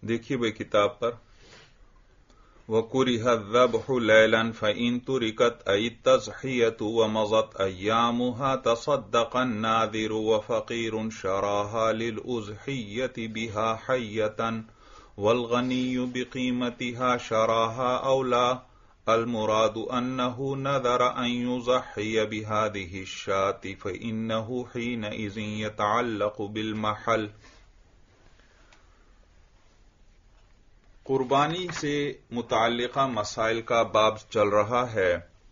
دیکھیے بھائی کتاب پر وَكُرِهَ الذَّبْحُ لَيْلًا فَإِن تُرِكَتْ أَيِ التَّضْحِيَةُ وَمَضَتْ أَيَّامُهَا تَصَدَّقَ النَّاذِرُ وَفَقِيرٌ شَرَاهَا لِلْأُضْحِيَّةِ بِهَا حَيَّةً وَالْغَنِيُّ بِقِيمَتِهَا شَرَاهَا أَوْ لَا الْمُرَادُ أَنَّهُ نَذَرَ أَن يُضَحِّيَ بِهَذِهِ الشَّاةِ فَإِنَّهُ حِينَئِذٍ يَتَعَلَّقُ بِالْمَحَلِّ۔ قربانی سے متعلقہ مسائل کا باب چل رہا ہے،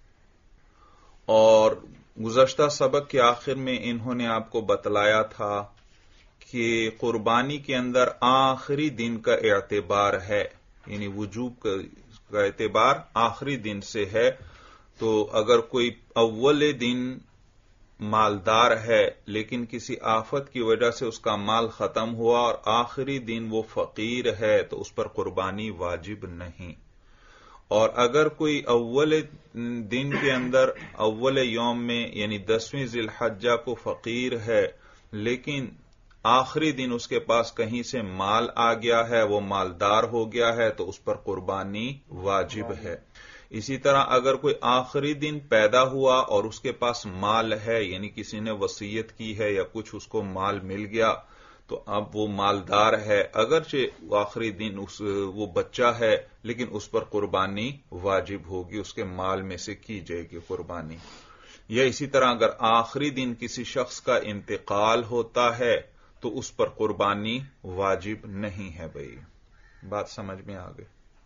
اور گزشتہ سبق کے آخر میں انہوں نے آپ کو بتلایا تھا کہ قربانی کے اندر آخری دن کا اعتبار ہے، یعنی وجوب کا اعتبار آخری دن سے ہے۔ تو اگر کوئی اول دن مالدار ہے لیکن کسی آفت کی وجہ سے اس کا مال ختم ہوا اور آخری دن وہ فقیر ہے تو اس پر قربانی واجب نہیں، اور اگر کوئی اول دن کے اندر اول یوم میں یعنی 10ویں ذی الحجہ کو فقیر ہے لیکن آخری دن اس کے پاس کہیں سے مال آ گیا ہے، وہ مالدار ہو گیا ہے تو اس پر قربانی واجب ہے۔ اسی طرح اگر کوئی آخری دن پیدا ہوا اور اس کے پاس مال ہے، یعنی کسی نے وصیت کی ہے یا کچھ اس کو مال مل گیا تو اب وہ مالدار ہے، اگرچہ آخری دن وہ بچہ ہے لیکن اس پر قربانی واجب ہوگی، اس کے مال میں سے کی جائے گی قربانی۔ یا اسی طرح اگر آخری دن کسی شخص کا انتقال ہوتا ہے تو اس پر قربانی واجب نہیں ہے۔ بھائی بات سمجھ میں آ گئی؟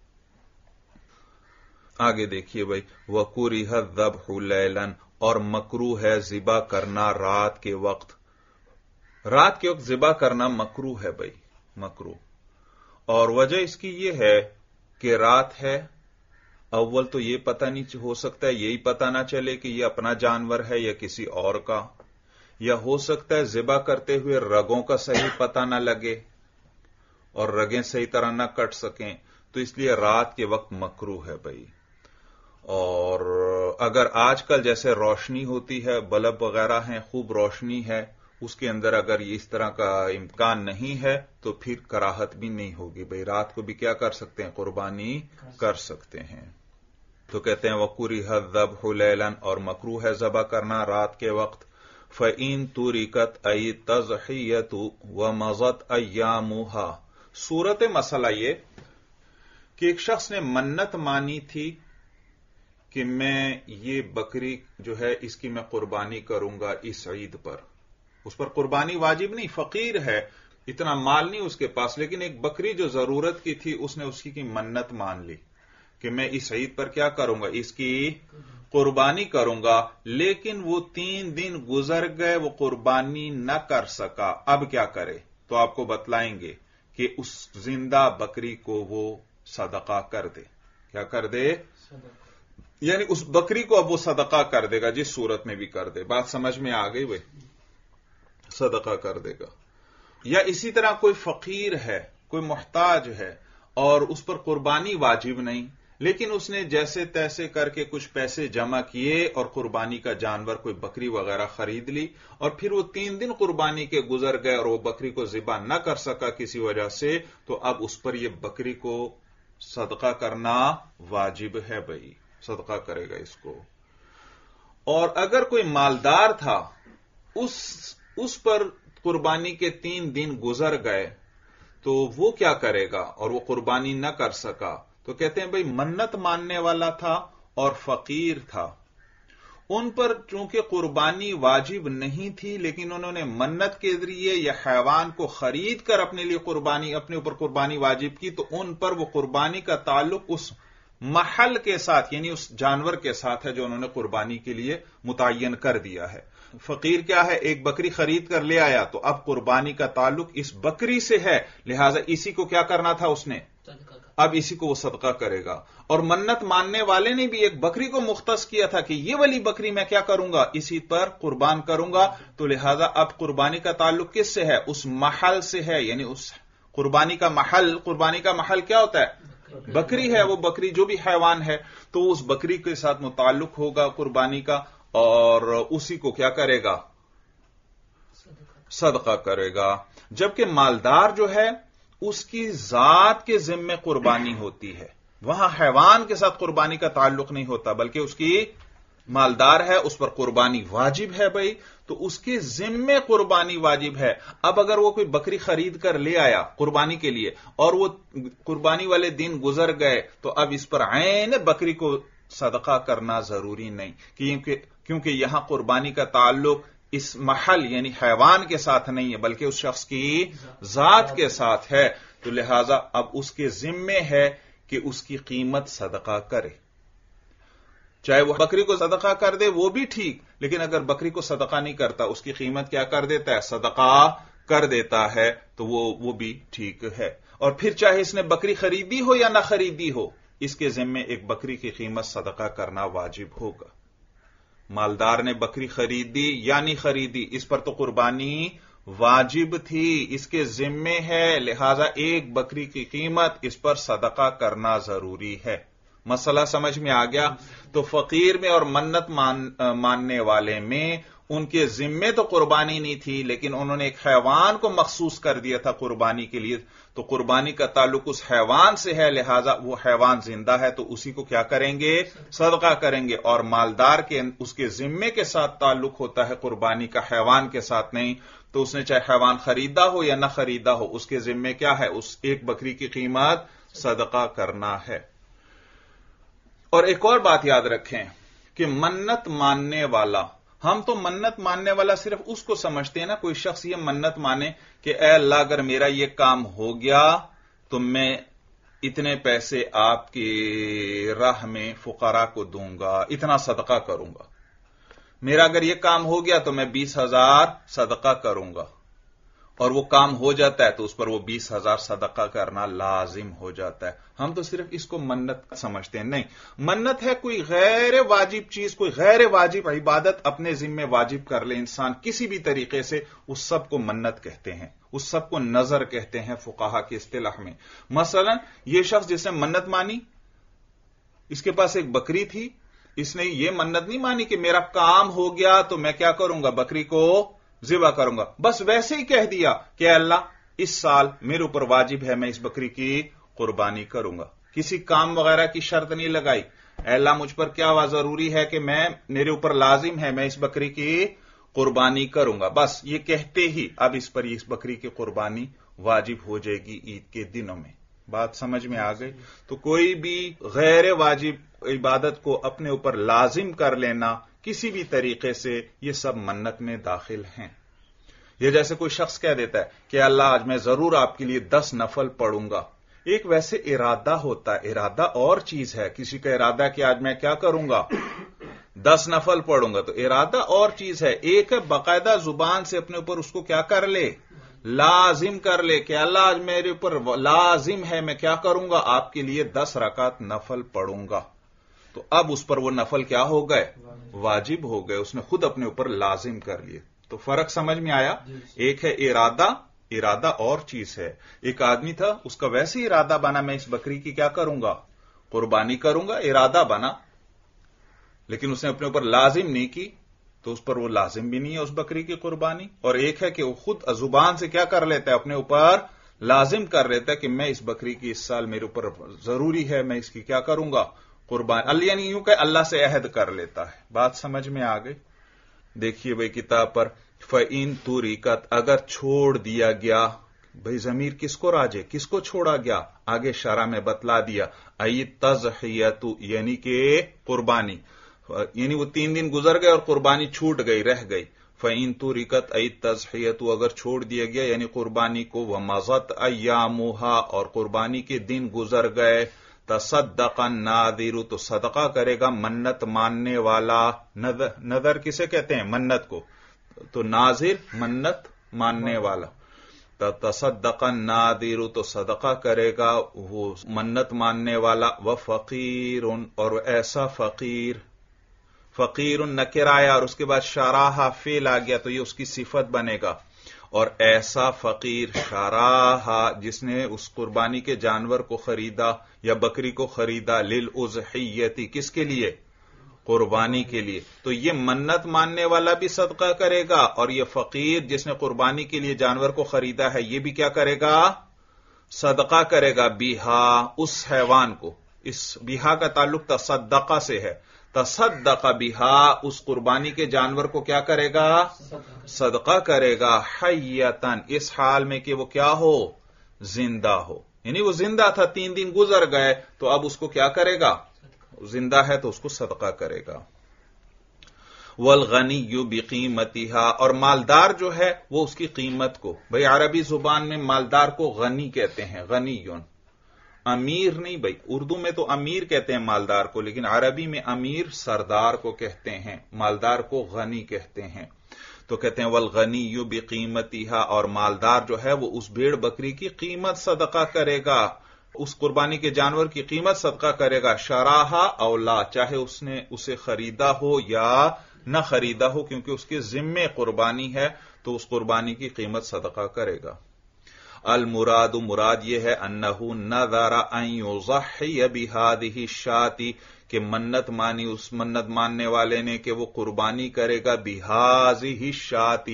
آگے دیکھیے بھائی وَكُرِهَ الذَّبْحُ لَيْلًا، اور مکروہ ہے ذبح کرنا رات کے وقت۔ رات کے وقت ذبح کرنا مکروہ ہے بھائی، مکروہ۔ اور وجہ اس کی یہ ہے کہ رات ہے، اول تو یہ پتہ نہیں ہو سکتا ہے، یہی پتہ نہ چلے کہ یہ اپنا جانور ہے یا کسی اور کا، یا ہو سکتا ہے ذبح کرتے ہوئے رگوں کا صحیح پتہ نہ لگے اور رگیں صحیح طرح نہ کٹ سکیں، تو اس لیے رات کے وقت مکروہ ہے بھائی۔ اور اگر آج کل جیسے روشنی ہوتی ہے، بلب وغیرہ ہیں، خوب روشنی ہے، اس کے اندر اگر اس طرح کا امکان نہیں ہے تو پھر کراہت بھی نہیں ہوگی بھائی، رات کو بھی کیا کر سکتے ہیں؟ قربانی کر سکتے ہیں۔ تو کہتے ہیں وَكُرِهَ الذَّبْحُ لَيْلًا، اور مکروہ ہے ذبح کرنا رات کے وقت۔ فَإِن تُرِكَتْ أَيِ التَّضْحِيَةُ وَمَضَتْ أَيَّامُهَا، صورت مسئلہ یہ کہ ایک شخص نے منت مانی تھی کہ میں یہ بکری جو ہے اس کی میں قربانی کروں گا اس عید پر، اس پر قربانی واجب نہیں، فقیر ہے، اتنا مال نہیں اس کے پاس، لیکن ایک بکری جو ضرورت کی تھی اس نے اس کی منت مان لی کہ میں اس عید پر کیا کروں گا، اس کی قربانی کروں گا، لیکن وہ 3 دن گزر گئے، وہ قربانی نہ کر سکا، اب کیا کرے؟ تو آپ کو بتلائیں گے کہ اس زندہ بکری کو وہ صدقہ کر دے۔ کیا کر دے؟ یعنی اس بکری کو اب وہ صدقہ کر دے گا، جس صورت میں بھی کر دے۔ بات سمجھ میں آ گئی بھائی؟ صدقہ کر دے گا۔ یا اسی طرح کوئی فقیر ہے، کوئی محتاج ہے اور اس پر قربانی واجب نہیں، لیکن اس نے جیسے تیسے کر کے کچھ پیسے جمع کیے اور قربانی کا جانور کوئی بکری وغیرہ خرید لی، اور پھر وہ 3 دن قربانی کے گزر گئے اور وہ بکری کو ذبح نہ کر سکا کسی وجہ سے، تو اب اس پر یہ بکری کو صدقہ کرنا واجب ہے بھائی، صدقہ کرے گا اس کو۔ اور اگر کوئی مالدار تھا، اس پر قربانی کے 3 دن گزر گئے تو وہ کیا کرے گا اور وہ قربانی نہ کر سکا، تو کہتے ہیں بھائی منت ماننے والا تھا اور فقیر تھا، ان پر چونکہ قربانی واجب نہیں تھی لیکن انہوں نے منت کے ذریعے یا حیوان کو خرید کر اپنے لیے قربانی، اپنے اوپر قربانی واجب کی، تو ان پر وہ قربانی کا تعلق اس محل کے ساتھ یعنی اس جانور کے ساتھ ہے جو انہوں نے قربانی کے لیے متعین کر دیا ہے۔ فقیر کیا ہے؟ ایک بکری خرید کر لے آیا، تو اب قربانی کا تعلق اس بکری سے ہے، لہذا اسی کو کیا کرنا تھا اس نے؟ اب اسی کو وہ صدقہ کرے گا۔ اور منت ماننے والے نے بھی ایک بکری کو مختص کیا تھا کہ یہ والی بکری میں کیا کروں گا؟ اسی پر قربان کروں گا، تو لہذا اب قربانی کا تعلق کس سے ہے؟ اس محل سے ہے، یعنی اس قربانی کا محل کیا ہوتا ہے؟ بکری ہے، وہ بکری جو بھی حیوان ہے تو اس بکری کے ساتھ متعلق ہوگا قربانی کا، اور اسی کو کیا کرے گا؟ صدقہ کرے گا۔ جبکہ مالدار جو ہے اس کی ذات کے ذمے قربانی ہوتی ہے، وہاں حیوان کے ساتھ قربانی کا تعلق نہیں ہوتا، بلکہ اس کی مالدار ہے، اس پر قربانی واجب ہے بھائی، تو اس کے ذمے قربانی واجب ہے۔ اب اگر وہ کوئی بکری خرید کر لے آیا قربانی کے لیے اور وہ قربانی والے دن گزر گئے، تو اب اس پر عین بکری کو صدقہ کرنا ضروری نہیں، کیونکہ یہاں قربانی کا تعلق اس محل یعنی حیوان کے ساتھ نہیں ہے، بلکہ اس شخص کی ذات کے ساتھ ہے، تو لہذا اب اس کے ذمے ہے کہ اس کی قیمت صدقہ کرے، چاہے وہ بکری کو صدقہ کر دے وہ بھی ٹھیک، لیکن اگر بکری کو صدقہ نہیں کرتا، اس کی قیمت کیا کر دیتا ہے؟ صدقہ کر دیتا ہے، تو وہ بھی ٹھیک ہے۔ اور پھر چاہے اس نے بکری خریدی ہو یا نہ خریدی ہو، اس کے ذمے ایک بکری کی قیمت صدقہ کرنا واجب ہوگا۔ مالدار نے بکری خریدی یا نہیں خریدی، اس پر تو قربانی واجب تھی، اس کے ذمے ہے، لہذا ایک بکری کی قیمت اس پر صدقہ کرنا ضروری ہے۔ مسئلہ سمجھ میں آ گیا؟ تو فقیر میں اور منت ماننے والے میں ان کے ذمے تو قربانی نہیں تھی، لیکن انہوں نے ایک حیوان کو مخصوص کر دیا تھا قربانی کے لیے، تو قربانی کا تعلق اس حیوان سے ہے، لہذا وہ حیوان زندہ ہے تو اسی کو کیا کریں گے؟ صدقہ کریں گے۔ اور مالدار کے اس کے ذمے کے ساتھ تعلق ہوتا ہے قربانی کا، حیوان کے ساتھ نہیں، تو اس نے چاہے حیوان خریدا ہو یا نہ خریدا ہو، اس کے ذمے کیا ہے؟ اس ایک بکری کی قیمت صدقہ کرنا ہے۔ اور ایک اور بات یاد رکھیں کہ منت ماننے والا، ہم تو منت ماننے والا صرف اس کو سمجھتے ہیں نا، کوئی شخص یہ منت مانے کہ اے اللہ اگر میرا یہ کام ہو گیا تو میں اتنے پیسے آپ کی راہ میں فقراء کو دوں گا، اتنا صدقہ کروں گا، میرا اگر یہ کام ہو گیا تو میں 20,000 صدقہ کروں گا، اور وہ کام ہو جاتا ہے تو اس پر وہ 20,000 صدقہ کرنا لازم ہو جاتا ہے۔ ہم تو صرف اس کو منت سمجھتے ہیں، نہیں، منت ہے کوئی غیر واجب چیز، کوئی غیر واجب عبادت اپنے ذمے واجب کر لے انسان کسی بھی طریقے سے، اس سب کو منت کہتے ہیں، اس سب کو نظر کہتے ہیں فقہا کی اصطلاح میں۔ مثلا یہ شخص جس نے منت مانی، اس کے پاس ایک بکری تھی، اس نے یہ منت نہیں مانی کہ میرا کام ہو گیا تو میں کیا کروں گا؟ بکری کو ذبح کروں گا، بس ویسے ہی کہہ دیا کہ اللہ اس سال میرے اوپر واجب ہے میں اس بکری کی قربانی کروں گا، کسی کام وغیرہ کی شرط نہیں لگائی، اے اللہ مجھ پر کیا ضروری ہے کہ میرے اوپر لازم ہے میں اس بکری کی قربانی کروں گا، بس یہ کہتے ہی اب اس پر اس بکری کی قربانی واجب ہو جائے گی عید کے دنوں میں۔ بات سمجھ میں آ گئی؟ تو کوئی بھی غیر واجب عبادت کو اپنے اوپر لازم کر لینا کسی بھی طریقے سے، یہ سب منت میں داخل ہیں۔ یہ جیسے کوئی شخص کہہ دیتا ہے کہ اللہ آج میں ضرور آپ کے لیے 10 نفل پڑھوں گا، ایک ویسے ارادہ ہوتا ہے، ارادہ اور چیز ہے، کسی کا ارادہ کہ آج میں کیا کروں گا؟ 10 نفل پڑھوں گا، تو ارادہ اور چیز ہے، ایک ہے باقاعدہ زبان سے اپنے اوپر اس کو کیا کر لے؟ لازم کر لے کہ اللہ آج میرے اوپر لازم ہے میں کیا کروں گا؟ آپ کے لیے 10 رکعت نفل پڑھوں گا، تو اب اس پر وہ نفل کیا ہو گئے؟ واجب ہو گئے، اس نے خود اپنے اوپر لازم کر لیے۔ تو فرق سمجھ میں آیا؟ ایک ہے ارادہ اور چیز ہے، ایک آدمی تھا اس کا ویسے ہی ارادہ بنا میں اس بکری کی کیا کروں گا؟ قربانی کروں گا، ارادہ بنا، لیکن اس نے اپنے اوپر لازم نہیں کی تو اس پر وہ لازم بھی نہیں ہے اس بکری کی قربانی۔ اور ایک ہے کہ وہ خود زبان سے کیا کر لیتا ہے؟ اپنے اوپر لازم کر لیتا ہے کہ میں اس بکری کی اس سال میرے اوپر ضروری ہے میں اس کی کیا کروں گا؟ قربانی، یعنی یوں کہ اللہ سے عہد کر لیتا ہے۔ بات سمجھ میں آ گئی؟ دیکھیے بھائی کتاب پر فَإِن تُرِكَتْ، اگر چھوڑ دیا گیا، بھائی ضمیر کس کو راجے، کس کو چھوڑا گیا؟ آگے شرح میں بتلا دیا، ائی تضحیۃ یعنی کہ قربانی، یعنی وہ 3 دن گزر گئے اور قربانی چھوٹ گئی، رہ گئی۔ فَإِن تُرِكَتْ ائی تضحیۃ، اگر چھوڑ دیا گیا یعنی قربانی کو، وَمَضَتْ أَيَّامُهَا، اور قربانی کے دن گزر گئے، تصدق الناذر، تو صدقہ کرے گا منت ماننے والا۔ نظر کسے کہتے ہیں؟ منت کو، تو ناظر منت ماننے والا، تصدق الناذر، تو صدقہ کرے گا وہ منت ماننے والا، وفقیر، اور ایسا فقیر نکر آیا اور اس کے بعد شراح فعل آ گیا تو یہ اس کی صفت بنے گا، اور ایسا فقیر شراح جس نے اس قربانی کے جانور کو خریدا یا بکری کو خریدا، للاضحیۃ، کس کے لیے؟ قربانی کے لیے، تو یہ منت ماننے والا بھی صدقہ کرے گا، اور یہ فقیر جس نے قربانی کے لیے جانور کو خریدا ہے یہ بھی کیا کرے گا؟ صدقہ کرے گا بیہا اس حیوان کو. اس بیہا کا تعلق تصدقہ سے ہے. تصدق بیہا اس قربانی کے جانور کو کیا کرے گا؟ صدقہ کرے گا. حیتن اس حال میں کہ وہ کیا ہو؟ زندہ ہو. یعنی وہ زندہ تھا، 3 دن گزر گئے، تو اب اس کو کیا کرے گا؟ زندہ ہے تو اس کو صدقہ کرے گا. والغنی بقیمتها اور مالدار جو ہے وہ اس کی قیمت کو، بھئی عربی زبان میں مالدار کو غنی کہتے ہیں، غنیون، امیر نہیں. بھئی اردو میں تو امیر کہتے ہیں مالدار کو، لیکن عربی میں امیر سردار کو کہتے ہیں، مالدار کو غنی کہتے ہیں. تو کہتے ہیں والغنی بقیمتها اور مالدار جو ہے وہ اس بھیڑ بکری کی قیمت صدقہ کرے گا، اس قربانی کے جانور کی قیمت صدقہ کرے گا. شراہا اولا چاہے اس نے اسے خریدا ہو یا نہ خریدا ہو، کیونکہ اس کے ذمے قربانی ہے تو اس قربانی کی قیمت صدقہ کرے گا. المراد مراد یہ ہے انہو نذر ان یضحی بہذہ الشاۃ کہ منت مانی اس منت ماننے والے نے کہ وہ قربانی کرے گا بہذہ الشاۃ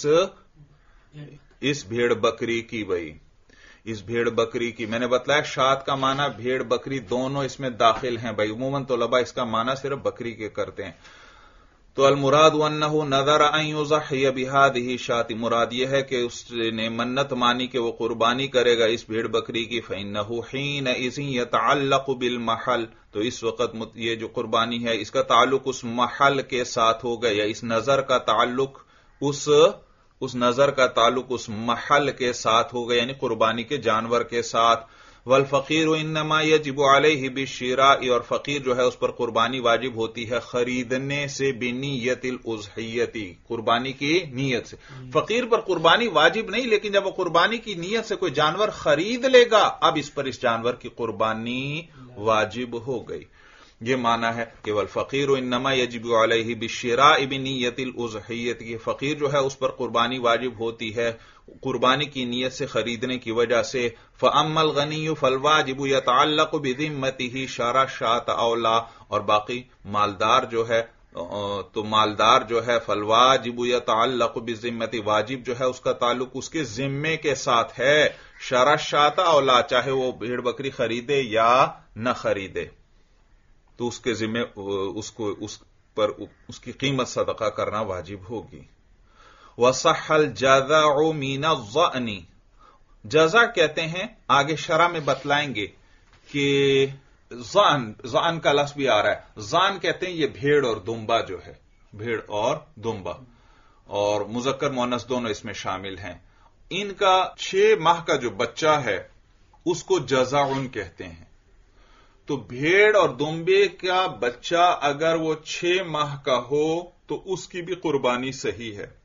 اس بھیڑ بکری کی. بھئی اس بھیڑ بکری کی میں نے بتلایا شاۃ کا معنی بھیڑ بکری دونوں اس میں داخل ہیں. بھئی عموماً طلباء اس کا معنی صرف بکری کے کرتے ہیں. تو المراد انہ نذر ان یضحی بہذہ الشاۃ مراد یہ ہے کہ اس نے منت مانی کہ وہ قربانی کرے گا اس بھیڑ بکری کی. فإنہ حینئذ یتعلق بالمحل تو اس وقت یہ جو قربانی ہے اس کا تعلق اس محل کے ساتھ ہوگا، یا اس نظر کا تعلق اس نظر کا تعلق اس محل کے ساتھ ہوگا، یعنی قربانی کے جانور کے ساتھ. والفقیر انما یجب علیہ بالشراء اور فقیر جو ہے اس پر قربانی واجب ہوتی ہے خریدنے سے، بنیت الاضحیۃ قربانی کی نیت سے. فقیر پر قربانی واجب نہیں، لیکن جب وہ قربانی کی نیت سے کوئی جانور خرید لے گا اب اس پر اس جانور کی قربانی واجب ہو گئی. یہ معنی ہے کہ والفقیر انما یجب علیہ بالشراء بنیت الاضحیۃ کہ فقیر جو ہے اس پر قربانی واجب ہوتی ہے قربانی کی نیت سے خریدنے کی وجہ سے. فاما الغنی فالواجب یتعلق بذمته شرع الشاۃ اولا اور باقی مالدار جو ہے تو مالدار جو ہے فالواجب یتعلق بذمته واجب جو ہے اس کا تعلق اس کے ذمے کے ساتھ ہے. شرع الشاۃ اولا چاہے وہ بھیڑ بکری خریدے یا نہ خریدے تو اس کے ذمے اس پر اس کی قیمت صدقہ کرنا واجب ہوگی. وصح الجذع من الظأن جزع کہتے ہیں، آگے شرح میں بتلائیں گے کہ ظأن کا لفظ بھی آ رہا ہے. ظان کہتے ہیں یہ بھیڑ اور دمبا جو ہے، بھیڑ اور دمبا، اور مذکر مؤنث دونوں اس میں شامل ہیں. ان کا 6 ماہ کا جو بچہ ہے اس کو جزع کہتے ہیں. تو بھیڑ اور دمبے کا بچہ اگر وہ 6 ماہ کا ہو تو اس کی بھی قربانی صحیح ہے.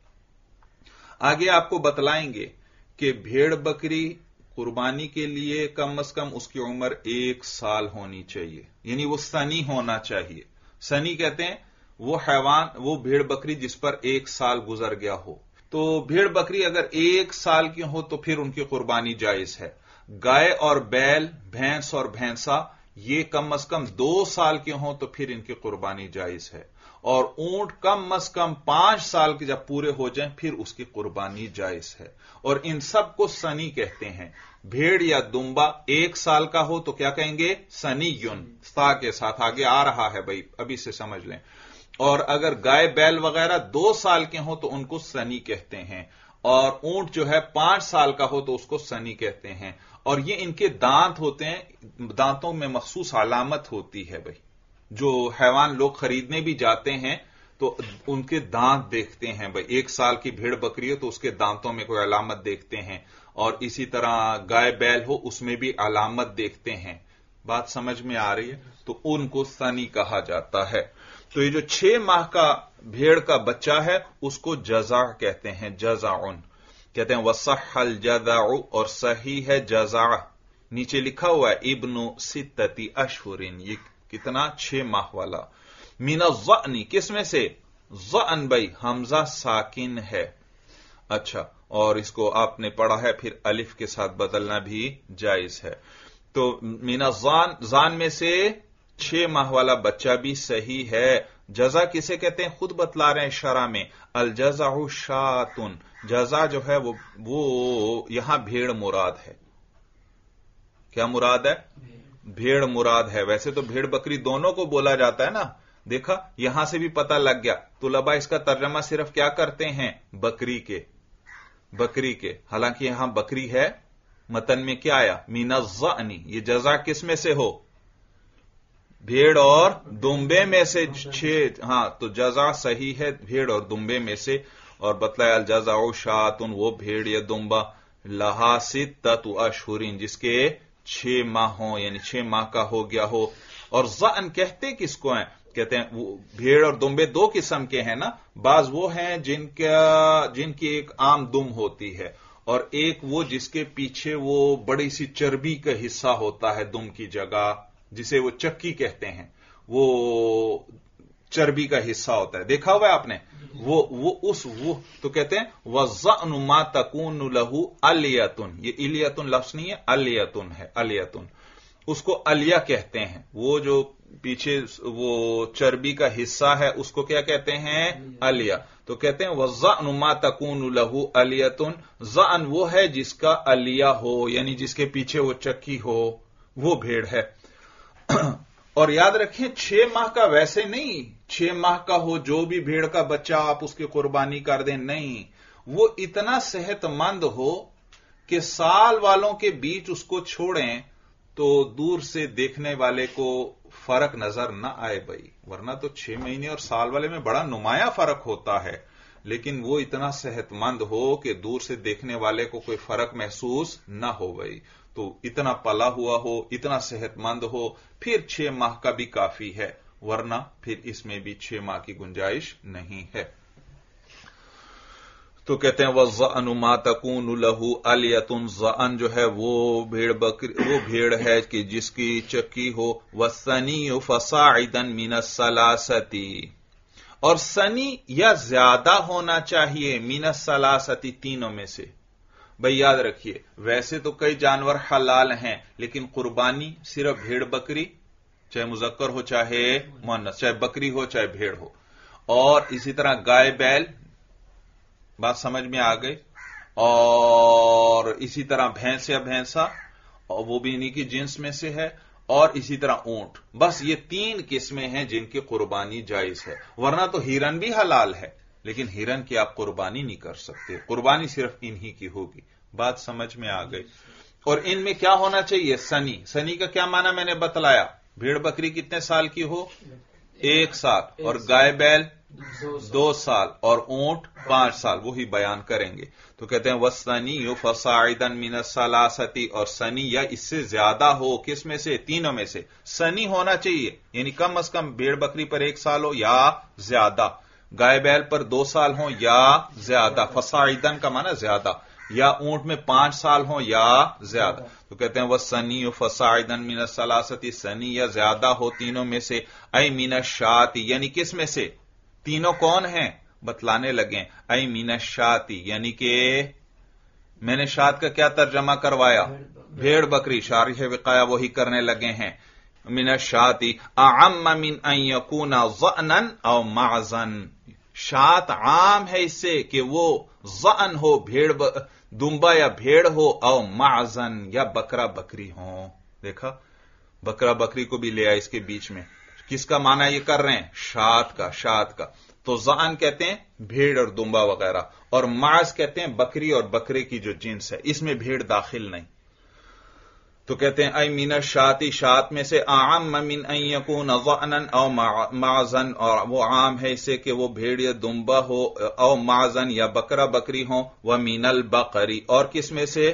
آگے آپ کو بتلائیں گے کہ بھیڑ بکری قربانی کے لیے کم از کم اس کی عمر 1 سال ہونی چاہیے، یعنی وہ سنی ہونا چاہیے. سنی کہتے ہیں وہ حیوان، وہ بھیڑ بکری جس پر 1 سال گزر گیا ہو. تو بھیڑ بکری اگر 1 سال کی ہو تو پھر ان کی قربانی جائز ہے. گائے اور بیل، بھینس اور بھینسا یہ کم از کم 2 سال کے ہوں تو پھر ان کی قربانی جائز ہے. اور اونٹ کم از کم 5 سال کے جب پورے ہو جائیں پھر اس کی قربانی جائز ہے. اور ان سب کو سنی کہتے ہیں. بھیڑ یا دمبا 1 سال کا ہو تو کیا کہیں گے؟ سنیون، سا کے ساتھ آگے آ رہا ہے بھائی، ابھی سے سمجھ لیں. اور اگر گائے بیل وغیرہ 2 سال کے ہوں تو ان کو سنی کہتے ہیں. اور اونٹ جو ہے 5 سال کا ہو تو اس کو سنی کہتے ہیں. اور یہ ان کے دانت ہوتے ہیں، دانتوں میں مخصوص علامت ہوتی ہے. بھائی جو حیوان لوگ خریدنے بھی جاتے ہیں تو ان کے دانت دیکھتے ہیں. بھائی 1 سال کی بھیڑ بکری ہو تو اس کے دانتوں میں کوئی علامت دیکھتے ہیں، اور اسی طرح گائے بیل ہو اس میں بھی علامت دیکھتے ہیں. بات سمجھ میں آ رہی ہے؟ تو ان کو سنی کہا جاتا ہے. تو یہ جو 6 ماہ کا بھیڑ کا بچہ ہے اس کو جزع کہتے ہیں. جزعن کہتے ہیں. وصح الجذع اور صحیح ہے جزع. نیچے لکھا ہوا ہے ابن 6 اشہر، یہ کتنا؟ 6 ماہ والا. من الظأن کس میں سے؟ ظأن بھائی حمزہ ساکن ہے. اچھا، اور اس کو آپ نے پڑھا ہے پھر الف کے ساتھ بدلنا بھی جائز ہے. تو من الظان ظان میں سے 6 ماہ والا بچہ بھی صحیح ہے. جزع کسے کہتے ہیں خود بتلا رہے ہیں شرح میں. الجزع شاتن، جزع جو ہے وہ یہاں بھیڑ مراد ہے. क्या मुराद है? भेड़ मुराद है। वैसे तो भेड़ बकरी दोनों को बोला जाता है ना, देखा यहां से भी पता लग गया। तुलबा इसका तर्जमा सिर्फ क्या करते हैं? बकरी के। हालांकि यहां बकरी है, मतन में क्या आया? मिनज़्ज़अनी। ये जज़ा किस में से हो? भेड़ और दुम्बे में से 6। हां, तो जज़ा सही है भेड़ और दुम्बे में से। और बतलाया अल जज़ाउ शातुन, वो भेड़ या दुम्बा लहा सित्ततु अशहुरिन, जिसके 6 माह हो, यानी 6 माह का हो गया हो। और ज़अन कहते किसको हैं? कहते हैं वो भेड़ और दुम्बे 2 किस्म के हैं ना। बाज वो हैं जिनकी एक आम दुम होती है, और एक वो जिसके पीछे वो बड़ी सी चर्बी का हिस्सा होता है दुम की जगह, जिसे वो चक्की कहते हैं। वो चर्बी का हिस्सा होता है, देखा हुआ है आपने? वो तो कहते हैं वज़अनु मा तकूनु लहू अलियतुन। ये इलियतुन लफ्ज़ नहीं है, अलियतुन है, अलियतुन। उसको अलिया कहते हैं। वो जो पीछे वो चर्बी का हिस्सा है उसको क्या कहते हैं? अलिया। तो कहते हैं वज़अनु मा तकूनु लहू अलियतुन। ज़अन वो है जिसका अलिया हो, यानी जिसके पीछे वो चक्की हो, वो भेड़ है। और याद रखें 6 माह का वैसे नहीं 6 माह का हो जो भी भेड़ का बच्चा आप उसकी कुर्बानी कर दें, नहीं, वो इतना सेहतमंद हो कि साल वालों के बीच उसको छोड़ें तो दूर से देखने वाले को फर्क नजर न आए भाई। वरना तो 6 महीने और साल वाले में बड़ा नुमाया फर्क होता है, लेकिन वो इतना सेहतमंद हो कि दूर से देखने वाले को कोई फर्क महसूस न हो भाई। तो इतना पला हुआ हो, इतना सेहतमंद हो, फिर 6 माह का भी काफी है, वरना फिर इसमें भी 6 माह की गुंजाइश नहीं है। तो कहते हैं वज़अनु मा तकूनु लहू अलियतुन। ज़अन जो है वो भेड़ है कि जिसकी चक्की हो। वसनी फसाइदन मिनस सलासती, और सनी या ज्यादा होना चाहिए मिनस सलासती, तीनों में से। भाई याद रखिए, वैसे तो कई जानवर हलाल हैं, लेकिन कुर्बानी सिर्फ भेड़ बकरी, चाहे मुज़क्कर हो चाहे मुअन्नस, चाहे बकरी हो चाहे भेड़ हो। और इसी तरह गाय बैल, बात समझ में आ गई। और इसी तरह भैंस या भैंसा, और वो भी इन्हीं की जिन्स में से है। और इसी तरह ऊंट। बस ये 3 किस्में हैं जिनकी कुर्बानी जायज है। वरना तो हिरन भी हलाल है, लेकिन हिरन की आप कुर्बानी नहीं कर सकते, कुर्बानी सिर्फ इन्हीं की होगी। बात समझ में आ गई। और इनमें क्या होना चाहिए? सनी। सनी का क्या माना मैंने बतलाया? भेड़ बकरी कितने साल की हो? 1 साल। और गाय बैल 2 साल। और ऊंट 5 साल। वही बयान करेंगे। तो कहते हैं वसनी फसाइदन मिनस सलासती, और सनी या इससे ज्यादा हो, किस में से? तीनों में से सनी होना चाहिए, यानी कम अज कम भेड़ बकरी पर 1 साल हो या ज्यादा, गाय बैल पर 2 साल हो या ज्यादा, फसाइदन का माना ज्यादा, या ऊंट में 5 साल हो या ज्यादा। तो कहते हैं वह सनी फसाइदन मिनस सलासती, सनी या ज्यादा हो तीनों में से। ऐ मिनस शाती, यानी किस में से? तीनों कौन हैं? बतलाने लगे। ऐ मिनस शाती, यानी कि मैंने शात का क्या तर्जमा करवाया? भेड़ बकरी। शारिह विकाया वही करने लगे हैं। मिनस शाती अअम्म मिन अन यकूना ज़अनन औ माज़न। शात आम है इससे कि वो ज़अन हो, भेड़ दुम्बा या भेड़ हो, औ माज़न या बकरा बकरी हो। देखा, बकरा बकरी को भी ले आया इसके बीच में। किसका माना ये कर रहे हैं? शात का। तो ज़अन कहते हैं भेड़ और दुम्बा वगैरह, और माज़ कहते हैं बकरी और बकरे की जो जिन्स है, इसमें भेड़ दाखिल नहीं। तो कहते हैं ऐ मिनश शाती, शात में से, आम मिन अन यकून ज़अनन औ माज़न, और वो आम है इससे कि वो भेड़ या दुम्बा हो, औ माज़न या बकरा बकरी हो। व मिनल बकरी, और किस में से?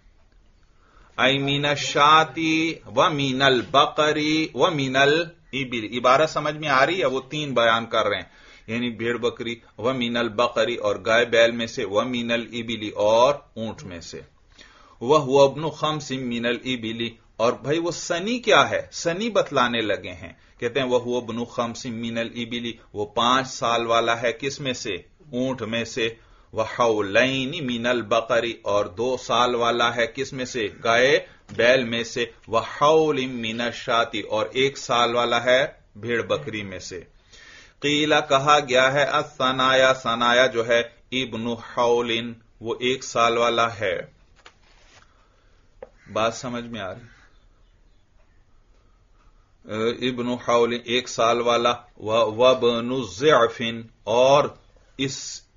ऐ मिनश शाती व मिनल बकरी व मिनल इबिल। इबारत समझ में आ रही है? वो 3 बयान कर रहे हैं, यानी भेड़ बकरी, व मिनल बकरी और गाय बैल में से, व मिनल इबिली और ऊंट में से। वह हुआ इब्नु खम्सिन मिनल इबिली, और भाई वो सनी क्या है? सनी बतलाने लगे हैं। कहते हैं वह हुआ इब्नु खम्सिन मिनल इबिली, वो 5 साल वाला है, किस में से? ऊंट में से। वह हौलैनी मिनल बकरी, और 2 साल वाला है, किस में से? गाय बैल में से। वह हौलिम मिनल शाती, और 1 साल वाला है भेड़ बकरी में से। कीला कहा गया है असनाया, सनाया जो है इब्नु हौलिन, वो 1 साल वाला है। बात समझ में आ रही? इब्नु हौल 1 साल वाला, वब्नु ज़िअफ़िन, और इस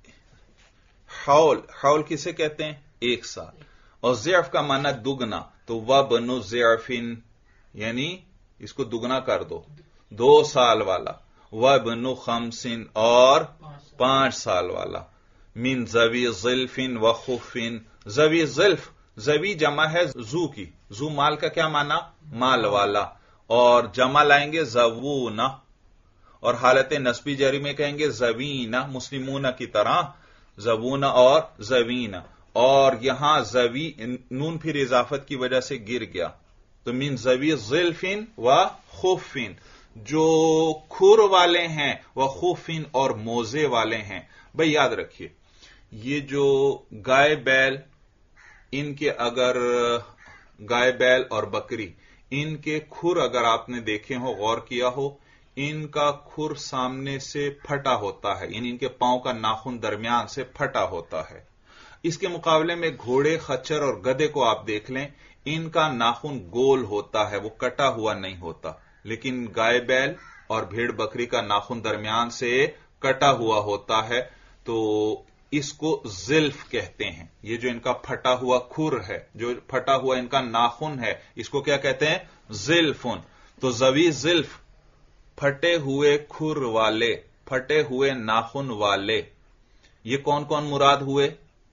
हौल किसे कहते हैं? 1 साल, और ज़िअफ़ का माना दुगना, तो वब्नु ज़िअफ़िन यानी इसको दुगना कर दो, 2 साल वाला, वब्नु खम्सिन, और 5 साल वाला, मिन ज़वी ज़िल्फ़िन व खुफ़िन। ज़वी ज़िल्फ़, ज़वी जमा है जू की, जू माल का क्या माना? माल वाला, और जमा लाएंगे ज़वूना, और हालत नस्बी जरी में कहेंगे ज़वीना, मुस्लिमूना की तरह, ज़वूना और ज़वीना, और यहां ज़वी नून फिर इजाफत की वजह से गिर गया, तो मिन ज़वी ज़िल्फ़िन व खुफ़िन, जो खुर वाले हैं, व खुफ़िन, और मोजे वाले हैं। भाई याद रखिए, ये जो गाय बैल, इनके अगर गाय बैल और बकरी, इनके खुर अगर आपने देखे हो, गौर किया हो, इनका खुर सामने से फटा होता है, यानी इनके पांव का नाखून दरमियान से फटा होता है। इसके मुकाबले में घोड़े, खच्चर और गधे को आप देख लें, इनका नाखून गोल होता है, वो कटा हुआ नहीं होता। लेकिन गाय बैल और भेड़ बकरी का नाखून दरमियान से कटा हुआ होता है, तो इसको ज़िल्फ कहते हैं। ये जो इनका फटा हुआ खुर है, जो फटा हुआ इनका नाखून है, इसको क्या कहते हैं? ज़िल्फ़ुन। तो ज़वी ज़िल्फ, फटे हुए खुर वाले, फटे हुए नाखून वाले, ये कौन कौन मुराद हुए?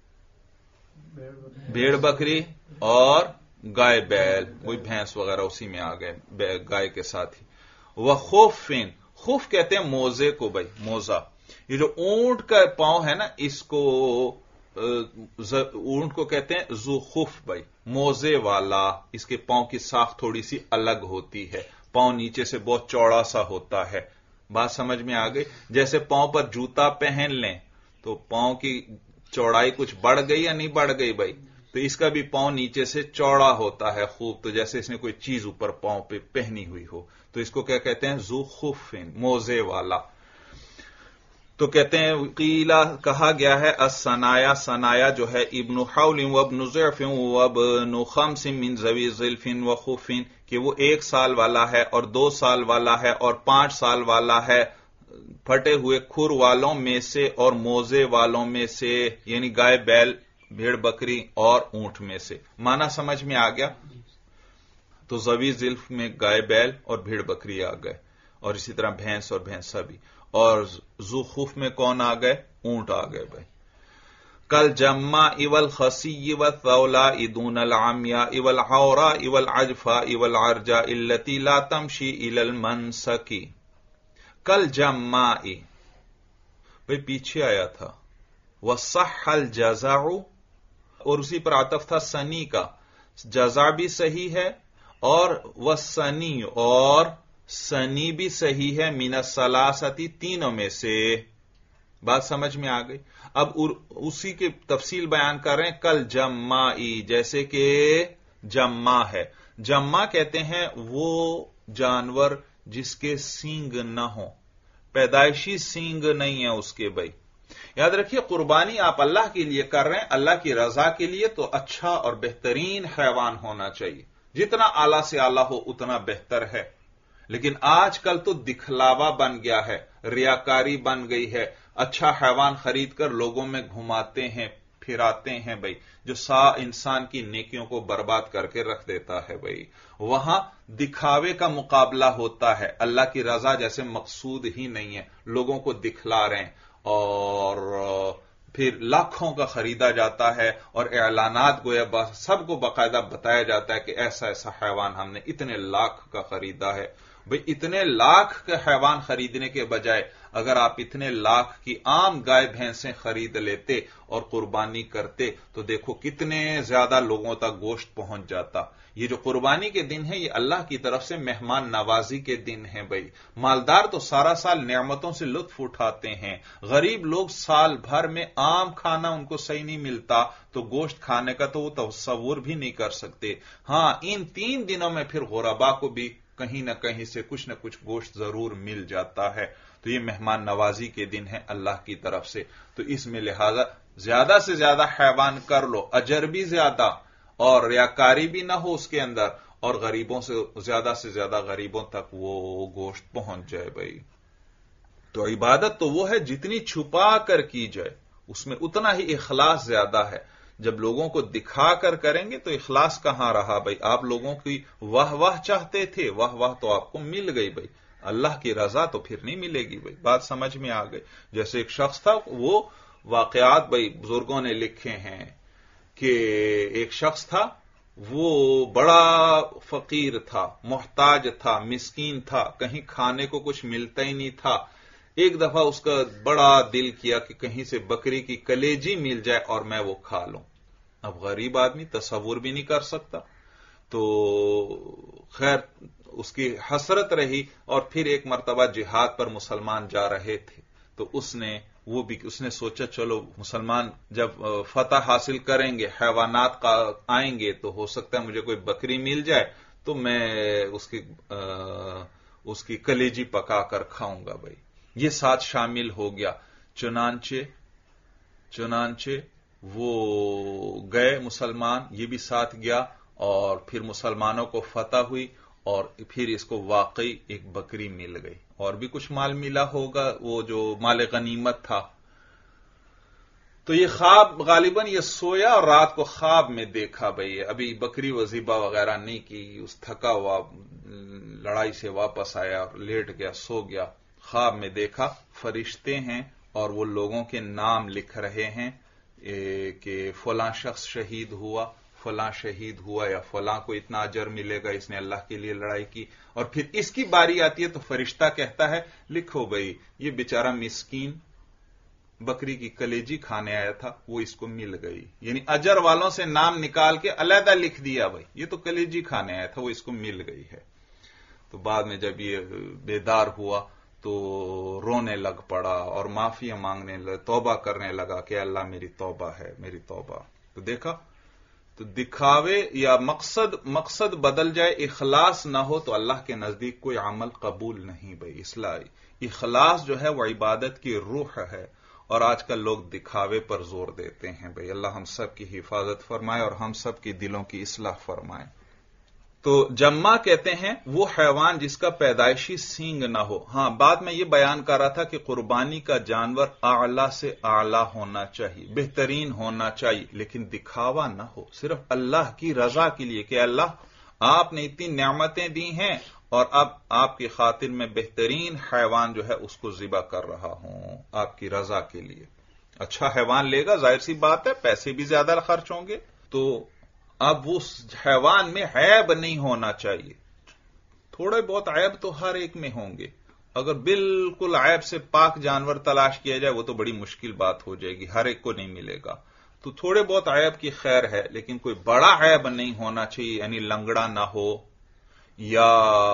भेड़ बकरी और गाय बैल, वही भैंस वगैरह उसी में आ गए गाय के साथ ही। वह खुफ़िन, खुफ कहते हैं मोजे को, भाई मोजा। ये जो ऊंट का पांव है ना, इसको ऊंट को कहते हैं ज़ुखुफ, भाई मोजे वाला। इसके पांव की साख थोड़ी सी अलग होती है, पांव नीचे से बहुत चौड़ा सा होता है। बात समझ में आ गई? जैसे पांव पर जूता पहन लें तो पांव की चौड़ाई कुछ बढ़ गई या नहीं बढ़ गई भाई? तो इसका भी पांव नीचे से चौड़ा होता है खूब, तो जैसे इसने कोई चीज ऊपर पांव पे पहनी हुई हो। तो इसको क्या कहते हैं? ज़ुखुफ़िन, मोजे वाला। तो कहते हैं कीला, कहा गया है, असनाया, सनाया जो है इब्नु हौल वब्नु ज़िअफ़िन वब्नु खम्सिन मिन ज़वी ज़िल्फ़िन व खुफ़िन, कि वो 1 साल वाला है और 2 साल वाला है और 5 साल वाला है, फटे हुए खुर वालों में से और मोजे वालों में से, यानी गाय बैल, भेड़ बकरी और ऊंट में से। माना समझ में आ गया? तो ज़वी ज़िल्फ़ में गाय बैल और भेड़ बकरी आ गए, और इसी तरह भैंस और भैंसा भी। और ज़ुखुफ़ में कौन आ गए? ऊंट आ गए भाई। कल जम्मा इवल खसी इवल तौला इदून अल आमिया इवल औरा इवल अजफा इवल अर्जा इल्लती ला तमशी इलल मनसकी। कल जम्माई, भाई पीछे आया था वसहल जज़ाउ, और उसी पर आतफ था सनी का। जज़ा भी सही है और वसनी, और सनी भी सही है, मिना सलासती, तीनों में से। बात समझ में आ गई? अब उसी के तफसील बयान कर रहे हैं। कल जम्माई, जैसे कि जम्मा है। जम्मा कहते हैं वो जानवर जिसके सींग न हो, पैदाइशी सींग नहीं है उसके। भाई याद रखिए, कुर्बानी आप अल्लाह के लिए कर रहे हैं, अल्लाह की रजा के लिए, तो अच्छा और बेहतरीन हैवान होना चाहिए। जितना आला से आला हो उतना बेहतर है। लेकिन आजकल तो दिखलावा बन गया है, रियाकारी बन गई है। अच्छा हैवान खरीद कर लोगों में घुमाते हैं, फिराते हैं भाई, जो इंसान की नेकियों को बर्बाद करके रख देता है। भाई वहां दिखावे का मुकाबला होता है, अल्लाह की रजा जैसे मकसूद ही नहीं है, लोगों को दिखला रहे हैं, और फिर लाखों का खरीदा जाता है, और एलानात गोया सबको बाकायदा बताया जाता है कि ऐसा ऐसा हैवान हमने इतने लाख का खरीदा है। भाई इतने लाख के हैवान खरीदने के बजाय अगर आप इतने लाख की आम गाय भैंसें खरीद लेते और कुर्बानी करते, तो देखो कितने ज्यादा लोगों तक गोश्त पहुंच जाता। ये जो कुर्बानी के दिन है, ये अल्लाह की तरफ से मेहमान नवाजी के दिन है। भाई मालदार तो सारा साल नेमतों से लुत्फ उठाते हैं, गरीब लोग साल भर में आम खाना उनको सही नहीं मिलता, तो गोश्त खाने का तो वो तसव्वुर भी नहीं कर सकते। हां, इन 3 दिनों में फिर गुरबा को भी कहीं ना कहीं से कुछ न कुछ गोश्त जरूर मिल जाता है। तो ये मेहमान नवाजी के दिन है अल्लाह की तरफ से। तो इसमें लिहाजा ज्यादा से ज्यादा हैवान कर लो, अजर भी ज्यादा और रियाकारी भी ना हो उसके अंदर, اور غریبوں سے زیادہ غریبوں تک وہ گوشت پہنچ جائے بھائی. تو عبادت تو وہ ہے جتنی چھپا کر کی جائے اس میں اتنا ہی اخلاص زیادہ ہے. جب لوگوں کو دکھا کر کریں گے تو اخلاص کہاں رہا بھائی. آپ لوگوں کی واہ چاہتے تھے، واہ تو آپ کو مل گئی بھائی، اللہ کی رضا تو پھر نہیں ملے گی بھائی. بات سمجھ میں آ گئی. جیسے ایک شخص تھا، وہ واقعات بھائی بزرگوں نے لکھے ہیں کہ ایک شخص تھا، وہ بڑا فقیر تھا، محتاج تھا، مسکین تھا، کہیں کھانے کو کچھ ملتا ہی نہیں تھا. ایک دفعہ اس کا بڑا دل کیا کہ کہیں سے بکری کی کلیجی مل جائے اور میں وہ کھا لوں. اب غریب آدمی تصور بھی نہیں کر سکتا، تو خیر اس کی حسرت رہی. اور پھر ایک مرتبہ جہاد پر مسلمان جا رہے تھے، تو اس نے سوچا چلو مسلمان جب فتح حاصل کریں گے، حیوانات آئیں گے، تو ہو سکتا ہے مجھے کوئی بکری مل جائے تو میں اس کی کلیجی پکا کر کھاؤں گا بھائی. یہ ساتھ شامل ہو گیا. چنانچہ وہ گئے مسلمان، یہ بھی ساتھ گیا، اور پھر مسلمانوں کو فتح ہوئی، اور پھر اس کو واقعی ایک بکری مل گئی، اور بھی کچھ مال ملا ہوگا، وہ جو مال غنیمت تھا. تو یہ خواب غالباً یہ سویا اور رات کو خواب میں دیکھا بھائی. ابھی بکری وذبح وغیرہ نہیں کی، اس تھکا ہوا لڑائی سے واپس آیا اور لیٹ گیا، سو گیا. خواب میں دیکھا فرشتے ہیں اور وہ لوگوں کے نام لکھ رہے ہیں کہ فلاں شخص شہید ہوا یا فلاں کو اتنا اجر ملے گا، اس نے اللہ کے لیے لڑائی کی. اور پھر اس کی باری آتی ہے تو فرشتہ کہتا ہے لکھو بھائی یہ بیچارہ مسکین بکری کی کلیجی کھانے آیا تھا، وہ اس کو مل گئی. یعنی اجر والوں سے نام نکال کے علیحدہ لکھ دیا بھائی یہ تو کلیجی کھانے آیا تھا، وہ اس کو مل گئی ہے. تو بعد میں جب یہ بیدار ہوا تو رونے لگ پڑا اور معافی مانگنے لگا، توبہ کرنے لگا کہ اللہ میری توبہ ہے، میری توبہ. تو دیکھا، تو دکھاوے یا مقصد بدل جائے، اخلاص نہ ہو تو اللہ کے نزدیک کوئی عمل قبول نہیں بھائی. اخلاص جو ہے وہ عبادت کی روح ہے، اور آج کل لوگ دکھاوے پر زور دیتے ہیں بھائی. اللہ ہم سب کی حفاظت فرمائے اور ہم سب کی دلوں کی اصلاح فرمائے. تو جمع کہتے ہیں وہ حیوان جس کا پیدائشی سینگ نہ ہو. ہاں بات میں یہ بیان کر رہا تھا کہ قربانی کا جانور اعلی سے اعلی ہونا چاہیے، بہترین ہونا چاہیے، لیکن دکھاوا نہ ہو، صرف اللہ کی رضا کے لیے کہ اللہ آپ نے اتنی نعمتیں دی ہیں اور اب آپ کی خاطر میں بہترین حیوان جو ہے اس کو ذبح کر رہا ہوں آپ کی رضا کے لیے. اچھا حیوان لے گا، ظاہر سی بات ہے پیسے بھی زیادہ خرچ ہوں گے، تو اب اس حیوان میں عیب نہیں ہونا چاہیے. تھوڑے بہت عیب تو ہر ایک میں ہوں گے. اگر بالکل عیب سے پاک جانور تلاش کیا جائے وہ تو بڑی مشکل بات ہو جائے گی، ہر ایک کو نہیں ملے گا. تو تھوڑے بہت عیب کی خیر ہے، لیکن کوئی بڑا عیب نہیں ہونا چاہیے. یعنی لنگڑا نہ ہو، یا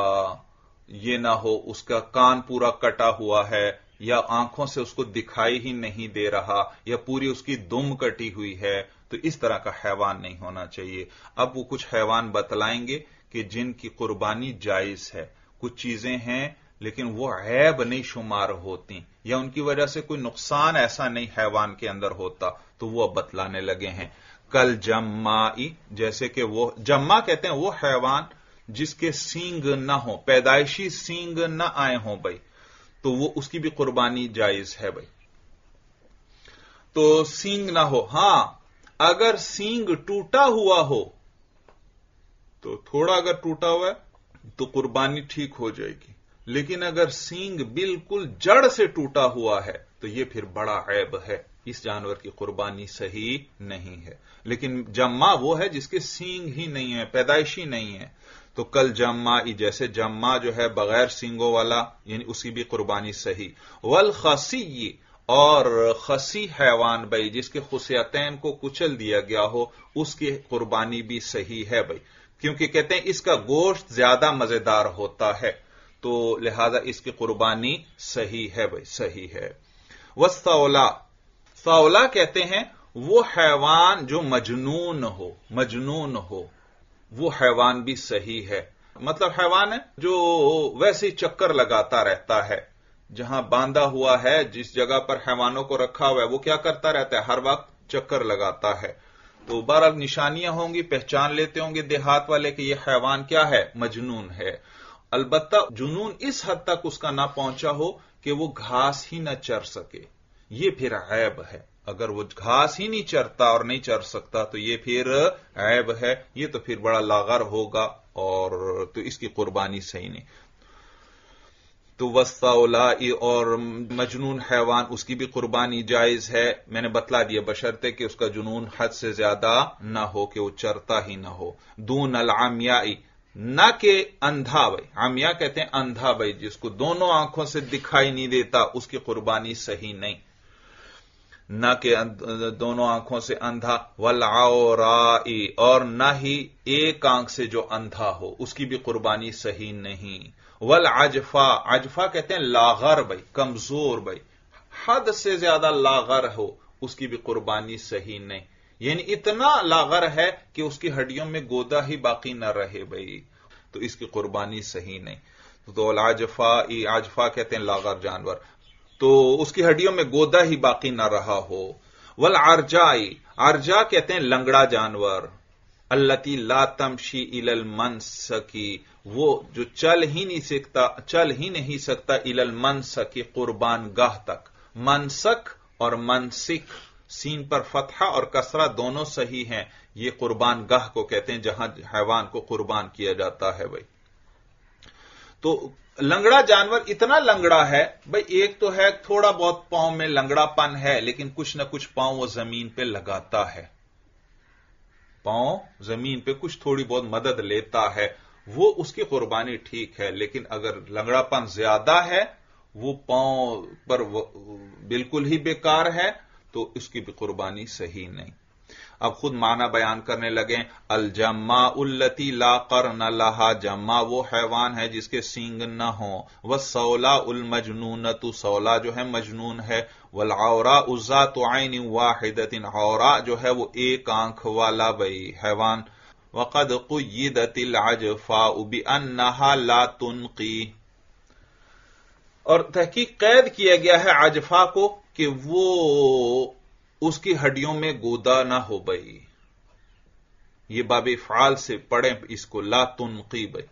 یہ نہ ہو اس کا کان پورا کٹا ہوا ہے، یا آنکھوں سے اس کو دکھائی ہی نہیں دے رہا، یا پوری اس کی دم کٹی ہوئی ہے، تو اس طرح کا حیوان نہیں ہونا چاہیے. اب وہ کچھ حیوان بتلائیں گے کہ جن کی قربانی جائز ہے. کچھ چیزیں ہیں لیکن وہ عیب نہیں شمار ہوتی، یا ان کی وجہ سے کوئی نقصان ایسا نہیں حیوان کے اندر ہوتا، تو وہ اب بتلانے لگے ہیں. کل جمائی، جیسے کہ وہ جمع کہتے ہیں وہ حیوان جس کے سینگ نہ ہو، پیدائشی سینگ نہ آئے ہوں بھائی، تو وہ اس کی بھی قربانی جائز ہے بھائی. تو سینگ نہ ہو، ہاں اگر سینگ ٹوٹا ہوا ہو تو تھوڑا اگر ٹوٹا ہوا ہے تو قربانی ٹھیک ہو جائے گی، لیکن اگر سینگ بالکل جڑ سے ٹوٹا ہوا ہے تو یہ پھر بڑا عیب ہے، اس جانور کی قربانی صحیح نہیں ہے. لیکن جمع وہ ہے جس کے سینگ ہی نہیں ہے، پیدائشی نہیں ہے. تو کل جمع جیسے جمع جو ہے بغیر سینگوں والا، یعنی اس کی بھی قربانی صحیح. والخسی، اور خسی حیوان بھائی جس کے خصیتین کو کچل دیا گیا ہو، اس کی قربانی بھی صحیح ہے بھائی، کیونکہ کہتے ہیں اس کا گوشت زیادہ مزیدار ہوتا ہے، تو لہذا اس کی قربانی صحیح ہے بھائی، صحیح ہے. والثولا، ثولا کہتے ہیں وہ حیوان جو مجنون ہو، وہ حیوان بھی صحیح ہے. مطلب حیوان ہے جو ویسے ہی چکر لگاتا رہتا ہے، جہاں باندھا ہوا ہے، جس جگہ پر حیوانوں کو رکھا ہوا ہے وہ کیا کرتا رہتا ہے، ہر وقت چکر لگاتا ہے. تو بہرحال نشانیاں ہوں گی، پہچان لیتے ہوں گے دیہات والے کہ یہ حیوان کیا ہے، مجنون ہے۔ البتہ جنون اس حد تک اس کا نہ پہنچا ہو کہ وہ گھاس ہی نہ چر سکے، یہ پھر عیب ہے۔ اگر وہ گھاس ہی نہیں چرتا اور نہیں چر سکتا تو یہ پھر عیب ہے، یہ تو پھر بڑا لاغر ہوگا، اور تو اس کی قربانی صحیح نہیں۔ تو وسطولائی اور مجنون حیوان، اس کی بھی قربانی جائز ہے، میں نے بتلا دیا بشرطے کہ اس کا جنون حد سے زیادہ نہ ہو کہ وہ چرتا ہی نہ ہو۔ دون العمیائی، نہ کہ اندھا بھائی، عمیہ کہتے ہیں اندھا بھائی، جس کو دونوں آنکھوں سے دکھائی نہیں دیتا، اس کی قربانی صحیح نہیں، نہ کہ دونوں آنکھوں سے اندھا۔ والعورائی، اور نہ ہی ایک آنکھ سے جو اندھا ہو، اس کی بھی قربانی صحیح نہیں۔ والعجفا، عجفا کہتے ہیں لاغر بھائی، کمزور بھائی، حد سے زیادہ لاغر ہو، اس کی بھی قربانی صحیح نہیں، یعنی اتنا لاغر ہے کہ اس کی ہڈیوں میں گودا ہی باقی نہ رہے بھائی، تو اس کی قربانی صحیح نہیں۔ تو العجفا، عجفا کہتے ہیں لاغر جانور، تو اس کی ہڈیوں میں گودا ہی باقی نہ رہا ہو۔ والعرجائی، عرجا کہتے ہیں لنگڑا جانور، التی لا تمشی الی المنسکی، وہ جو چل ہی نہیں سکتا الی المنسکی، قربان گاہ تک۔ منسک اور منسک، سین پر فتحہ اور کسرہ دونوں صحیح ہیں، یہ قربان گاہ کو کہتے ہیں جہاں حیوان کو قربان کیا جاتا ہے بھائی۔ تو لنگڑا جانور اتنا لنگڑا ہے بھائی، ایک تو ہے تھوڑا بہت پاؤں میں لنگڑا پن ہے، لیکن کچھ نہ کچھ پاؤں وہ زمین پہ لگاتا ہے، پاؤں زمین پہ کچھ تھوڑی بہت مدد لیتا ہے، وہ اس کی قربانی ٹھیک ہے۔ لیکن اگر لنگڑا پن زیادہ ہے، وہ پاؤں پر بالکل ہی بیکار ہے، تو اس کی بھی قربانی صحیح نہیں۔ اب خود معنی بیان کرنے لگے، الجماء التی لا قرن لها، جمع وہ حیوان ہے جس کے سینگ نہ ہوں، والصولاء المجنونۃ، صولا جو ہے مجنون ہے، والعوراء ذات عین واحدۃ، عوراء جو ہے وہ ایک آنکھ والا بھئی حیوان۔ وقد قیدت العجفاء بانها لا تنقی، اور تحقیق قید کیا گیا ہے عجفا کو کہ وہ اس کی ہڈیوں میں گودا نہ ہو بھئی، یہ باب افعال سے پڑھیں اس کو، لا تنقی بھئی،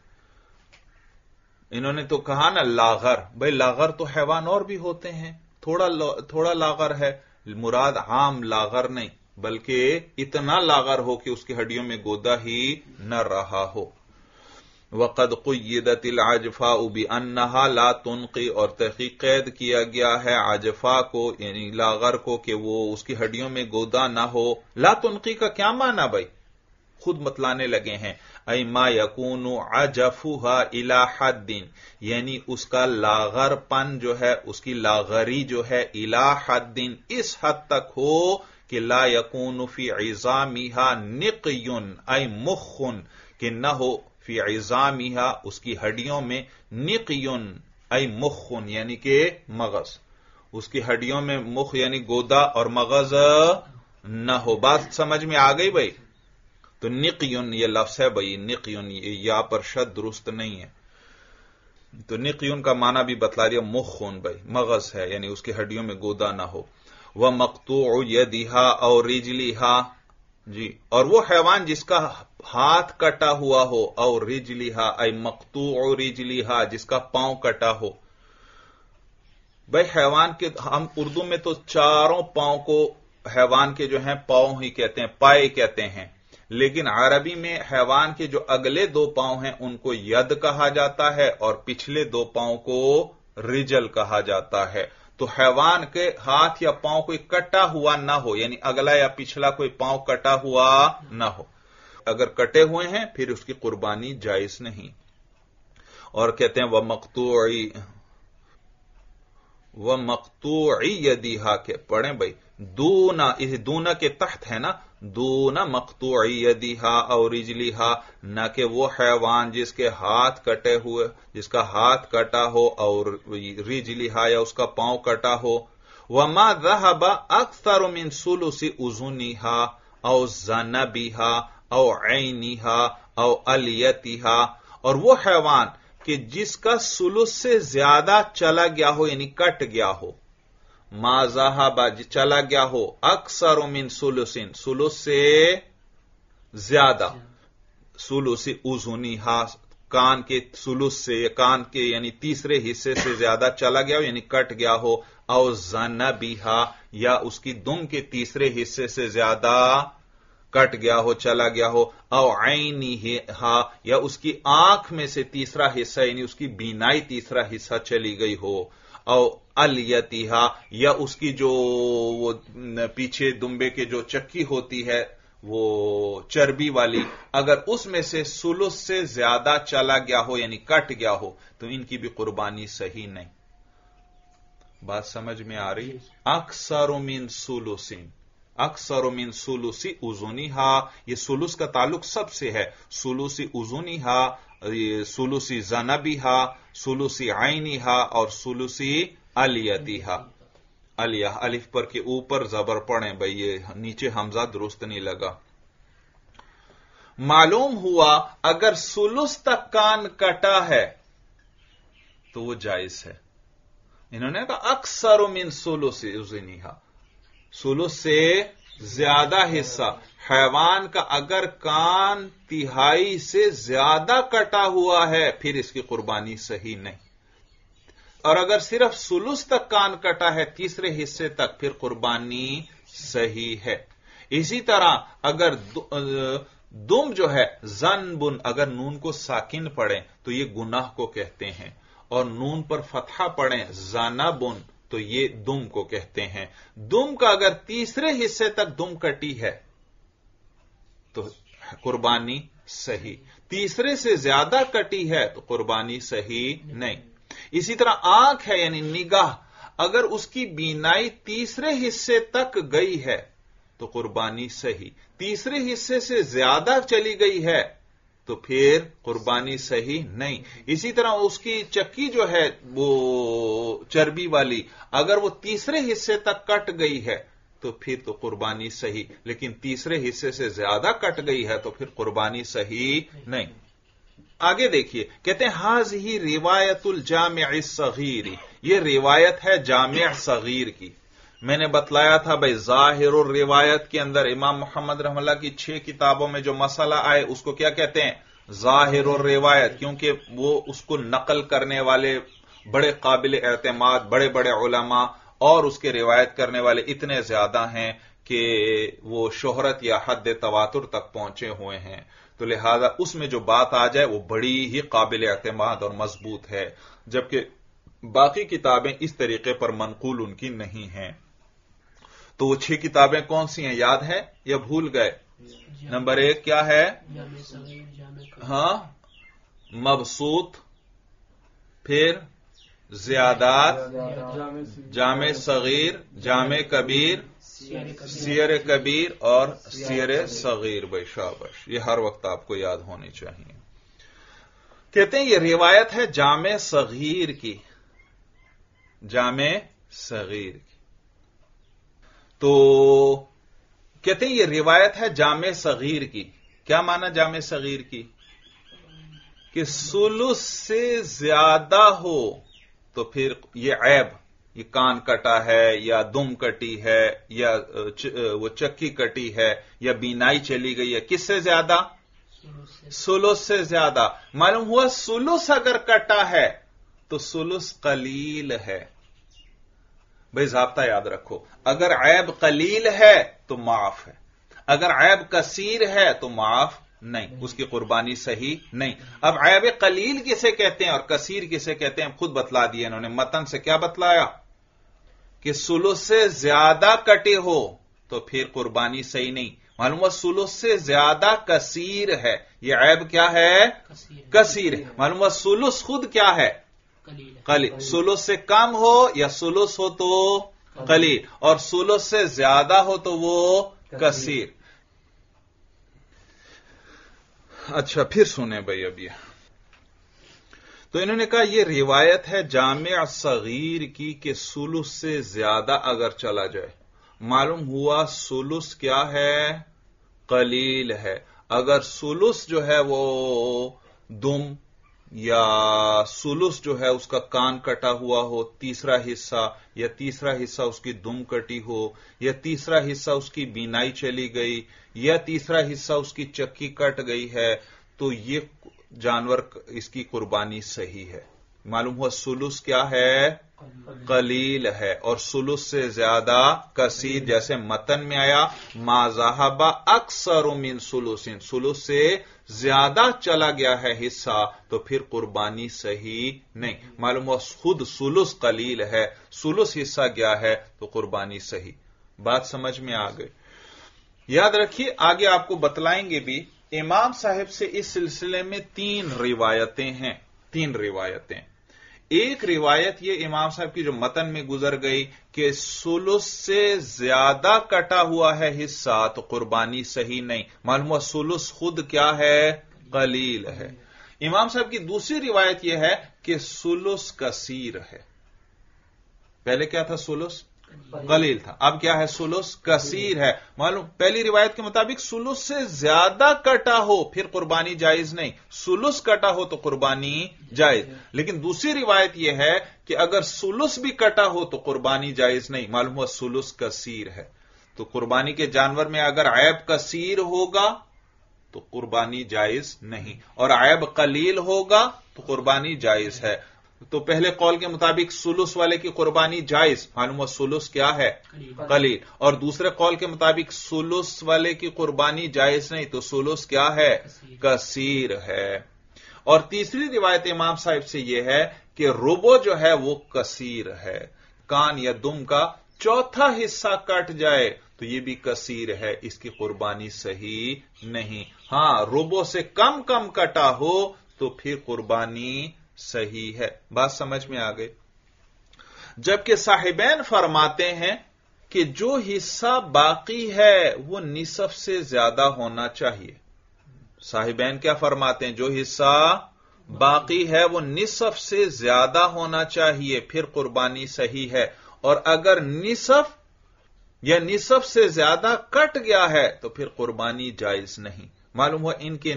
انہوں نے تو کہا نا لاغر، بھئی لاغر تو حیوان اور بھی ہوتے ہیں، تھوڑا لاغر ہے، مراد عام لاغر نہیں بلکہ اتنا لاغر ہو کہ اس کی ہڈیوں میں گودا ہی نہ رہا ہو۔ وقد قیدت العجفاء بانها لا تنقی، اور تحقیق قید کیا گیا ہے عجفا کو یعنی لاغر کو کہ وہ اس کی ہڈیوں میں گودا نہ ہو۔ لا تنقی کا کیا معنی بھائی؟ خود متلانے لگے ہیں، ای ما یکون عجفها الى حد، یعنی اس کا لاغر پن جو ہے، اس کی لاغری جو ہے، الى حد، اس حد تک ہو کہ لا یکون فی عظامها نقی ای مخ، کہ نہ ہو فی عظامها اس کی ہڈیوں میں نقیون ای مخ، یعنی کہ مغز، اس کی ہڈیوں میں مخ یعنی گودا اور مغز نہ ہو۔ بات سمجھ میں آ گئی بھائی؟ تو نقیون یہ لفظ ہے بھائی، نقیون یا پر شد درست نہیں ہے، تو نقیون کا معنی بھی بتلا دیا، مخون بھائی مغز ہے، یعنی اس کی ہڈیوں میں گودا نہ ہو۔ ومقطوع یدھا او رجلھا، جی، اور وہ حیوان جس کا ہاتھ کٹا ہوا ہو، او رجلھا ای مقطوع رجلھا، جس کا پاؤں کٹا ہو۔ بھائی حیوان کے ہم اردو میں تو چاروں پاؤں کو حیوان کے جو ہیں پاؤں ہی کہتے ہیں، پائے کہتے ہیں، لیکن عربی میں حیوان کے جو اگلے دو پاؤں ہیں ان کو ید کہا جاتا ہے، اور پچھلے دو پاؤں کو رجل کہا جاتا ہے۔ تو حیوان کے ہاتھ یا پاؤں کوئی کٹا ہوا نہ ہو، یعنی اگلا یا پچھلا کوئی پاؤں کٹا ہوا نہ ہو، اگر کٹے ہوئے ہیں پھر اس کی قربانی جائز نہیں۔ اور کہتے ہیں وہ مقطوعی یدھا، کے پڑھیں بھائی، دونا کے تحت ہے نا، دونا مقطوعی یدھا او رجلھا، نہ کہ وہ حیوان جس کے ہاتھ کٹے ہوئے، جس کا ہاتھ کٹا ہو، اور رجلھا یا اس کا پاؤں کٹا ہو۔ وما ذهب اکثر من ثلث اذنھا او ذنبھا او عینھا او الیتھا، اور وہ حیوان کہ جس کا ثلث سے زیادہ چلا گیا ہو یعنی کٹ گیا ہو، मा ज़हाबा चला गया हो, अक्सर मिन सुलुसिन सुलुस से ज्यादा, सुलुसी उज़ुनिहा कान के सुलुस से, कान के यानी तीसरे हिस्से से ज्यादा चला गया हो यानी कट गया हो, औ ज़नबिहा या उसकी दुम के तीसरे हिस्से से ज्यादा कट गया हो, चला गया हो, औ ऐनिहा या उसकी आंख में से तीसरा हिस्सा यानी उसकी बीनाई तीसरा हिस्सा चली गई हो, औ अलियतिहा या उसकी जो वो पीछे दुम्बे के जो चक्की होती है वो चर्बी वाली, अगर उसमें से सुलुस से ज्यादा चला गया हो यानी कट गया हो तो इनकी भी कुर्बानी सही नहीं। बात समझ में आ रही? अक्सर मिन सुलुसिन, अक्सर मिन सुलुसी उज़ुनिहा, ये सुलुस का ताल्लुक सबसे है, सुलुसी उज़ुनिहा, सुलुसी ज़नबिहा, सुलुसी ऐनिहा और सुलुसी अलियतिहा। अलिया अलिफ पर के ऊपर जबर पड़े भाई, ये नीचे हमजा दुरुस्त नहीं लगा। मालूम हुआ अगर सुलुस तक कान कटा है तो वो जायज है। इन्होंने कहा अक्सर मिन सुलुसी उज़ुनिहा, सुलुस से ज्यादा हिस्सा, हैवान का अगर कान तिहाई से ज्यादा कटा हुआ है फिर इसकी कुर्बानी सही नहीं, और अगर सिर्फ सुलुस तक कान कटा है तीसरे हिस्से तक फिर कुर्बानी सही है। इसी तरह अगर दुम जो है ज़नबुन, अगर नून को साकिन पढ़े तो ये गुनाह को कहते हैं, और नून पर फतहा पढ़े ज़नबुन तो ये दुम को कहते हैं। दुम का अगर तीसरे हिस्से तक दुम कटी है तो कुर्बानी सही, तीसरे से ज्यादा कटी है तो कुर्बानी सही नहीं। इसी तरह आंख है यानी निगाह, अगर उसकी बीनाई तीसरे हिस्से तक गई है तो कुर्बानी सही, तीसरे हिस्से से ज्यादा चली गई है तो फिर कुर्बानी सही नहीं। इसी तरह उसकी चक्की जो है वो चर्बी वाली, अगर वो तीसरे हिस्से तक कट गई है तो फिर तो कुर्बानी सही, लेकिन तीसरे हिस्से से ज्यादा कट गई है तो फिर कुर्बानी सही नहीं। आगे देखिए, कहते हैं हाज ही रिवायतुल जामिअ सगीर, ये रिवायत है जामिअ सगीर की। मैंने बतलाया था भाई ज़ाहिरुर रिवायत के अंदर इमाम मोहम्मद रहमतुल्लाह की 6 किताबों में जो मसला आए उसको क्या कहते हैं? ज़ाहिरुर रिवायत, क्योंकि वो उसको नकल करने वाले बड़े काबिल एतमाद बड़े बड़े उलमा और उसके रिवायत करने वाले इतने ज्यादा हैं कि वो शोहरत या हद तवातुर तक पहुंचे हुए हैं, तो लिहाजा उसमें जो बात आ जाए वो बड़ी ही काबिल एतमाद और मजबूत है, जबकि बाकी किताबें इस तरीके पर मनकूल उनकी नहीं हैं। तो वो 6 किताबें कौन सी हैं, याद है या भूल गए? नंबर 1 क्या है? हां, मबसूत, फिर ज़ियादात, जामे सगीर, जामे कबीर, सियर कबीर और सियर सगीर। भाई शाबाश, ये हर वक्त आपको याद होनी चाहिए। कहते हैं ये रिवायत है जामे सगीर की, जामे सगीर की। तो कहते हैं ये रिवायत है जामे सगीर की। क्या माना जामे सगीर की? कि सुलुस से ज्यादा हो तो फिर ये ऐब, ये कान कटा है या दुम कटी है या वो चक्की कटी है या बीनाई चली गई है, किससे ज्यादा? सुलुस से ज्यादा। मालूम हुआ सुलुस अगर कटा है तो सुलुस कलील है। भाई ज़ाब्ता याद रखो, अगर ऐब कलील है तो माफ है, अगर ऐब कसीर है तो माफ नहीं, उसकी कुर्बानी सही नहीं। अब ऐब कलील किसे कहते हैं और कसीर किसे कहते हैं खुद बतला दिए इन्होंने। मतन से क्या बतलाया कि सुलुस से ज्यादा कटे हो तो फिर कुर्बानी सही नहीं। मालूम हुआ सुलुस से ज्यादा कसीर है, यह ऐब क्या है? कसीर है। मालूम हुआ सुलुस खुद क्या है? कलील। सुलुस से कम हो या सुलुस हो तो कलील, और सुलुस से ज्यादा हो तो वो कसीर। अच्छा फिर सुने भाई अब ये, तो इन्होंने कहा यह रिवायत है जामिअ सगीर की कि सुलुस से ज्यादा अगर चला जाए। मालूम हुआ सुलुस क्या है? कलील है। अगर सुलुस जो है वो दुम یا سلس جو ہے اس کا کان کٹا ہوا ہو تیسرا حصہ، یا تیسرا حصہ اس کی دم کٹی ہو، یا تیسرا حصہ اس کی بینائی چلی گئی، یا تیسرا حصہ اس کی چکی کٹ گئی ہے، تو یہ جانور اس کی قربانی صحیح ہے۔ معلوم ہوا سلس کیا ہے؟ قلیل ہے، اور سلس سے زیادہ کثیر، جیسے متن میں آیا ما ذهب اکثر من سلس، سلس سے زیادہ چلا گیا ہے حصہ تو پھر قربانی صحیح نہیں۔ معلوم ہوا خود سلس قلیل ہے، سلس حصہ گیا ہے تو قربانی صحیح۔ بات سمجھ میں آ گئی؟ یاد رکھیے آگے آپ کو بتلائیں گے بھی، امام صاحب سے اس سلسلے میں 3 روایتیں ہیں، 3 روایتیں۔ ایک روایت یہ امام صاحب کی جو متن میں گزر گئی کہ سلس سے زیادہ کٹا ہوا ہے حصہ تو قربانی صحیح نہیں، معلوم ہوا سلس خود کیا ہے؟ قلیل ہے۔ امام صاحب کی دوسری روایت یہ ہے کہ سلس کثیر ہے۔ پہلے کیا تھا؟ سلس قلیل تھا، اب کیا ہے؟ سلس کثیر ہے۔ معلوم پہلی روایت کے مطابق سلس سے زیادہ کٹا ہو پھر قربانی جائز نہیں، سلس کٹا ہو تو قربانی جائز۔ لیکن دوسری روایت یہ ہے کہ اگر سلس بھی کٹا ہو تو قربانی جائز نہیں، معلوم ہوا سلس کثیر ہے۔ تو قربانی کے جانور میں اگر عیب کثیر ہوگا تو قربانی جائز نہیں، اور عیب قلیل ہوگا تو قربانی جائز ہے۔ تو پہلے قول کے مطابق سلس والے کی قربانی جائز، معلوم ہوا سلس کیا ہے؟ قلیل، اور دوسرے قول کے مطابق سلس والے کی قربانی جائز نہیں تو سلس کیا ہے؟ کثیر ہے۔ اور تیسری روایت امام صاحب سے یہ ہے کہ ربع جو ہے وہ کثیر ہے، کان یا دم کا چوتھا حصہ کٹ جائے تو یہ بھی کثیر ہے، اس کی قربانی صحیح نہیں۔ ہاں ربع سے کم کٹا ہو تو پھر قربانی صحیح ہے۔ بات سمجھ میں آ گئی؟ جبکہ صاحبین فرماتے ہیں کہ جو حصہ باقی ہے وہ نصف سے زیادہ ہونا چاہیے۔ صاحبین کیا فرماتے ہیں؟ جو حصہ باقی ہے وہ نصف سے زیادہ ہونا چاہیے پھر قربانی صحیح ہے، اور اگر نصف یا نصف سے زیادہ کٹ گیا ہے تو پھر قربانی جائز نہیں۔ معلوم ہوا ان کے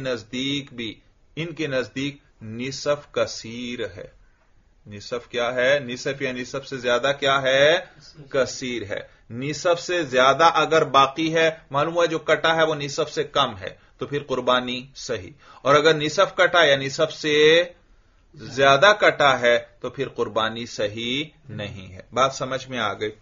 نزدیک نصف کثیر ہے۔ نصف کیا ہے؟ نصف یا نصف سے زیادہ کیا ہے؟ کثیر ہے۔ نصف سے زیادہ اگر باقی ہے، معلوم ہوا جو کٹا ہے وہ نصف سے کم ہے تو پھر قربانی صحیح، اور اگر نصف کٹا یا نصف سے زیادہ کٹا ہے تو پھر قربانی صحیح نہیں ہے۔ بات سمجھ میں آ گئی؟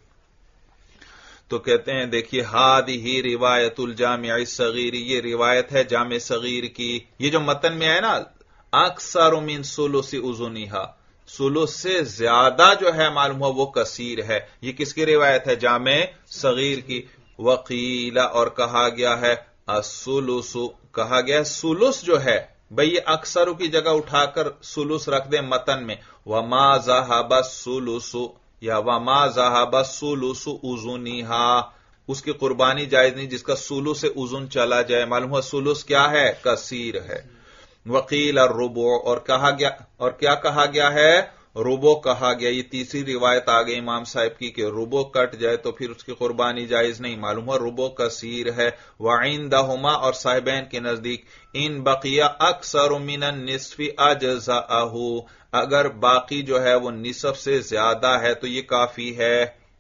تو کہتے ہیں دیکھیے ہادہ روایت الجامع الصغیر، یہ روایت ہے جامع صغیر کی، یہ جو متن میں ہے نا اکثر من ثلث اذنھا، ثلث سے زیادہ جو ہے معلوم ہوا وہ کثیر ہے، یہ کس کی روایت ہے؟ جامع صغیر کی۔ وقیل، اور کہا گیا ہے الثلث، کہا گیا ثلث جو ہے بھئی یہ اکثر کی جگہ اٹھا کر ثلث رکھ دیں متن میں، وما ذهب الثلث یا وما ذهب الثلث اذنھا، اس کی قربانی جائز نہیں جس کا ثلث سے اذن چلا جائے، معلوم ہوا ثلث کیا ہے؟ کثیر ہے۔ وقیل الربع، اور کہا گیا، اور کیا کہا گیا ہے؟ ربع کہا گیا۔ یہ تیسری روایت آ گئی امام صاحب کی کہ ربع کٹ جائے تو پھر اس کی قربانی جائز نہیں، معلوم ہوا ربع کثیر ہے۔ وعندہما، اور صاحبین کے نزدیک ان بقیہ اکثر من النصف اجزاءہ، اگر باقی جو ہے وہ نصف سے زیادہ ہے تو یہ کافی ہے۔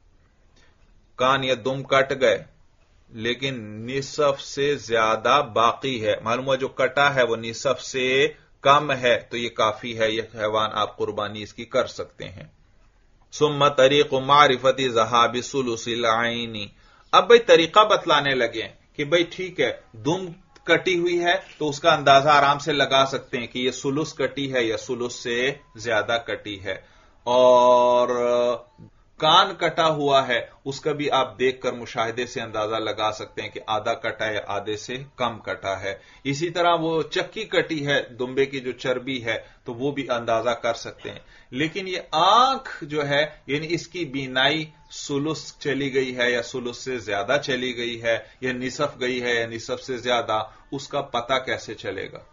کان یا دم کٹ گئے لیکن نصف سے زیادہ باقی ہے، معلوم ہوا جو کٹا ہے وہ نصف سے کم ہے تو یہ کافی ہے، یہ حیوان آپ قربانی اس کی کر سکتے ہیں۔ ثم طریق معرفت ذهاب ثلث العین، اب بھئی طریقہ بتلانے لگے کہ بھئی ٹھیک ہے دم کٹی ہوئی ہے تو اس کا اندازہ آرام سے لگا سکتے ہیں کہ یہ ثلث کٹی ہے یا ثلث سے زیادہ کٹی ہے، اور کان کٹا ہوا ہے اس کا بھی آپ دیکھ کر مشاہدے سے اندازہ لگا سکتے ہیں کہ آدھا کٹا ہے آدھے سے کم کٹا ہے۔ اسی طرح وہ چکی کٹی ہے دمبے کی جو چربی ہے تو وہ بھی اندازہ کر سکتے ہیں، لیکن یہ آنکھ جو ہے یعنی اس کی بینائی ثلث چلی گئی ہے یا ثلث سے زیادہ چلی گئی ہے یا نصف گئی ہے یا نصف سے زیادہ، اس کا پتہ کیسے چلے گا؟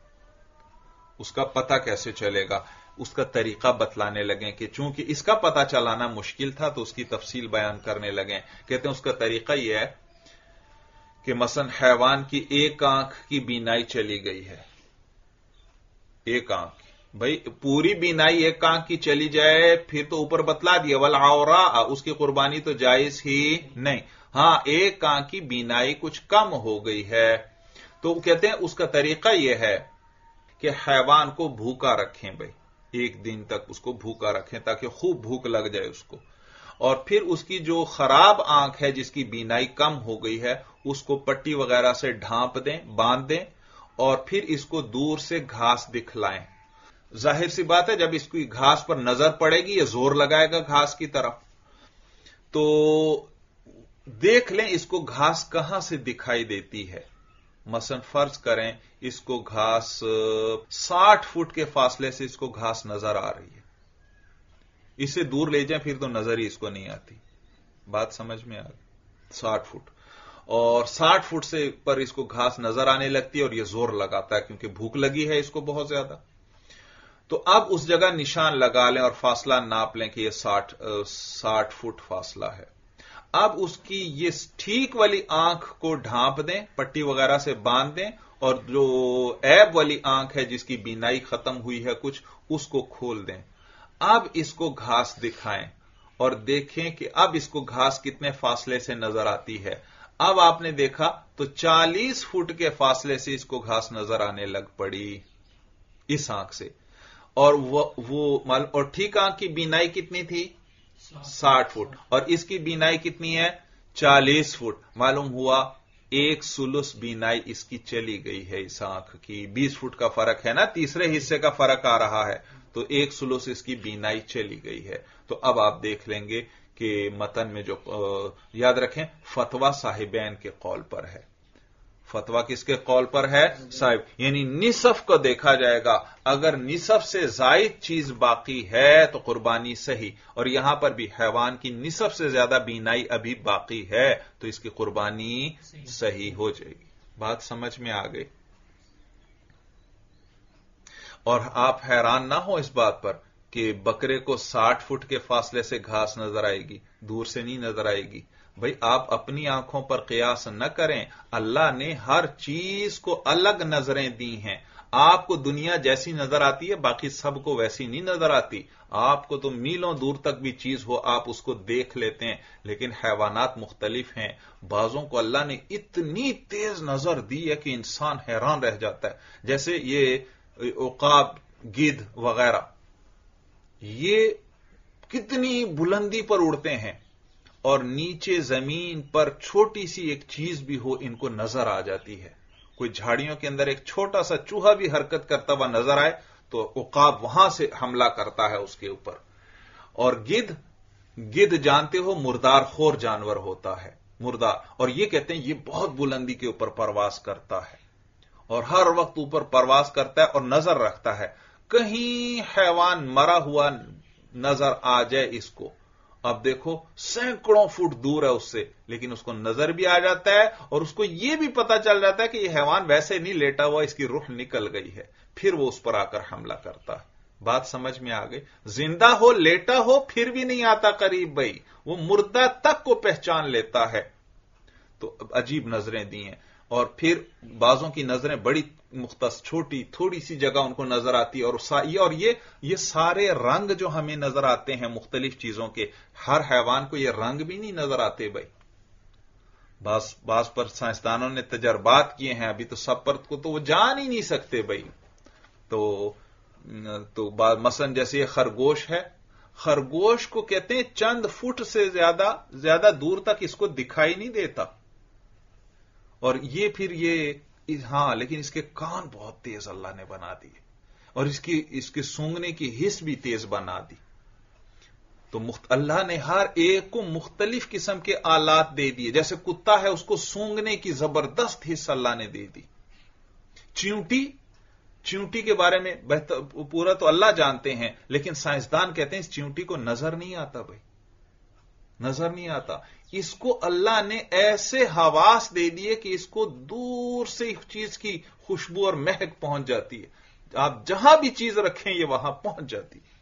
اس کا پتہ کیسے چلے گا؟ اس کا طریقہ بتلانے لگیں کہ چونکہ اس کا پتہ چلانا مشکل تھا تو اس کی تفصیل بیان کرنے لگیں۔ کہتے ہیں اس کا طریقہ یہ ہے کہ مثلا حیوان کی ایک آنکھ کی بینائی چلی گئی ہے، ایک آنکھ भाई पूरी बीनाई एक आंख की चली जाए फिर तो ऊपर बतला दिया वल औरा, उसकी कुर्बानी तो जायज ही नहीं। हां, एक आंख की बीनाई कुछ कम हो गई है तो कहते हैं उसका तरीका यह है कि हैवान को भूखा रखें भाई, एक दिन तक उसको भूखा रखें ताकि खूब भूख लग जाए उसको, और फिर उसकी जो खराब आंख है जिसकी बीनाई कम हो गई है उसको पट्टी वगैरह से ढांप दें, बांध दें, और फिर इसको दूर से घास दिखलाएं। जाहिर सी बात है जब इसकी घास पर नजर पड़ेगी ये जोर लगाएगा घास की तरफ, तो देख लें इसको घास कहां से दिखाई देती है। मसलन फर्ज करें इसको घास 60 फुट के फासले से इसको घास नजर आ रही है, इससे दूर ले जाएं फिर तो नजर ही इसको नहीं आती। बात समझ में आ गई? 60 फुट, और 60 फुट से पर इसको घास नजर आने लगती है और यह जोर लगाता है क्योंकि भूख लगी है इसको बहुत ज्यादा। तो अब उस जगह निशान लगा लें और फासला नाप लें कि यह 60 फुट फासला है। अब उसकी ये ठीक वाली आंख को ढांप दें, पट्टी वगैरह से बांध दें, और जो ऐब वाली आंख है जिसकी बीनाई खत्म हुई है कुछ, उसको खोल दें। अब इसको घास दिखाएं और देखें कि अब इसको घास कितने फासले से नजर आती है। अब आपने देखा तो 40 फुट के फासले से इसको घास नजर आने लग पड़ी इस आंख से, और और ठीक आंख की बीनाई कितनी थी? 60 फुट, और इसकी बीनाई कितनी है? 40 फुट। मालूम हुआ 1 सुलुस बीनाई इसकी चली गई है इस आंख की। 20 फुट का फर्क है ना, तीसरे हिस्से का फर्क आ रहा है, तो 1 सुलुस इसकी बीनाई चली गई है। तो अब आप देख लेंगे कि मतन में जो याद रखें फतवा साहिबैन के कौल पर है। फतवा किसके कौल पर है? साहिब, यानी निसफ को देखा जाएगा, अगर निसफ से जायद चीज बाकी है तो कुर्बानी सही, और यहां पर भी हैवान की निसफ से ज्यादा बीनाई अभी बाकी है तो इसकी कुर्बानी सही हो जाएगी। बात समझ में आ गई? और आप हैरान ना हो इस बात पर कि बकरे को 60 फुट के फासले से घास नजर आएगी, दूर से नहीं नजर आएगी। भाई आप अपनी आंखों पर कियास न करें, अल्लाह ने हर चीज को अलग नजरें दी हैं। आपको दुनिया जैसी नजर आती है बाकी सबको वैसी नहीं नजर आती। आपको तो मीलों दूर तक भी चीज हो आप उसको देख लेते हैं, लेकिन हैवानात मुख्तलिफ हैं। बाजों को अल्लाह ने इतनी तेज नजर दी है कि इंसान हैरान रह जाता है। जैसे ये उकाब, गिद्ध वगैरह, ये कितनी बुलंदी पर उड़ते हैं और नीचे जमीन पर छोटी सी एक चीज भी हो इनको नजर आ जाती है। कोई झाड़ियों के अंदर एक छोटा सा चूहा भी हरकत करता हुआ नजर आए तो उकाब वहां से हमला करता है उसके ऊपर। और गिद्ध जानते हो मुर्दार खोर जानवर होता है, मुर्दार, और ये कहते हैं ये बहुत बुलंदी के ऊपर परवास करता है और हर वक्त ऊपर परवास करता है और नजर रखता है कहीं हैवान मरा हुआ नजर आ जाए इसको। अब देखो सैकड़ों फुट दूर है उससे, लेकिन उसको नजर भी आ जाता है और उसको यह भी पता चल जाता है कि यह हैवान वैसे नहीं लेटा हुआ, इसकी रूह निकल गई है, फिर वो उस पर आकर हमला करता है। बात समझ में आ गई? जिंदा हो लेटा हो फिर भी नहीं आता करीब भाई, वो मुर्दा तक को पहचान लेता है। तो अजीब नजरें दी हैं। और फिर बाजों की नजरें बड़ी मुख्तस, छोटी थोड़ी सी जगह उनको नजर आती है, और ये सारे रंग जो हमें नजर आते हैं मुख्तलिफ चीजों के, हर हैवान को ये रंग भी नहीं नजर आते भाई। बास पर साइंसदानों ने तजर्बात किए हैं, अभी तो सब पर को तो वो जान ही नहीं सकते भाई। तो मसलन जैसे ये खरगोश है, खरगोश को कहते हैं चंद फुट से ज्यादा दूर तक इसको दिखाई नहीं देता, और ये फिर हां, लेकिन इसके कान बहुत तेज अल्लाह ने बना दिए और इसके सूंघने की हिस्स भी तेज बना दी। तो अल्लाह ने हर एक को मुख्तलिफ किस्म के आलात दे दिए। जैसे कुत्ता है उसको सूंघने की जबरदस्त हिस्स अल्लाह ने दे दी। चींटी के बारे में पूरा तो अल्लाह जानते हैं, लेकिन साइंसदान कहते हैं इस चींटी को नजर नहीं आता भाई, नजर नहीं आता। इसको अल्लाह ने ऐसे हवास दे दिए कि इसको दूर से चीज की खुशबू और महक पहुंच जाती है, आप जहां भी चीज रखें ये वहां पहुंच जाती है।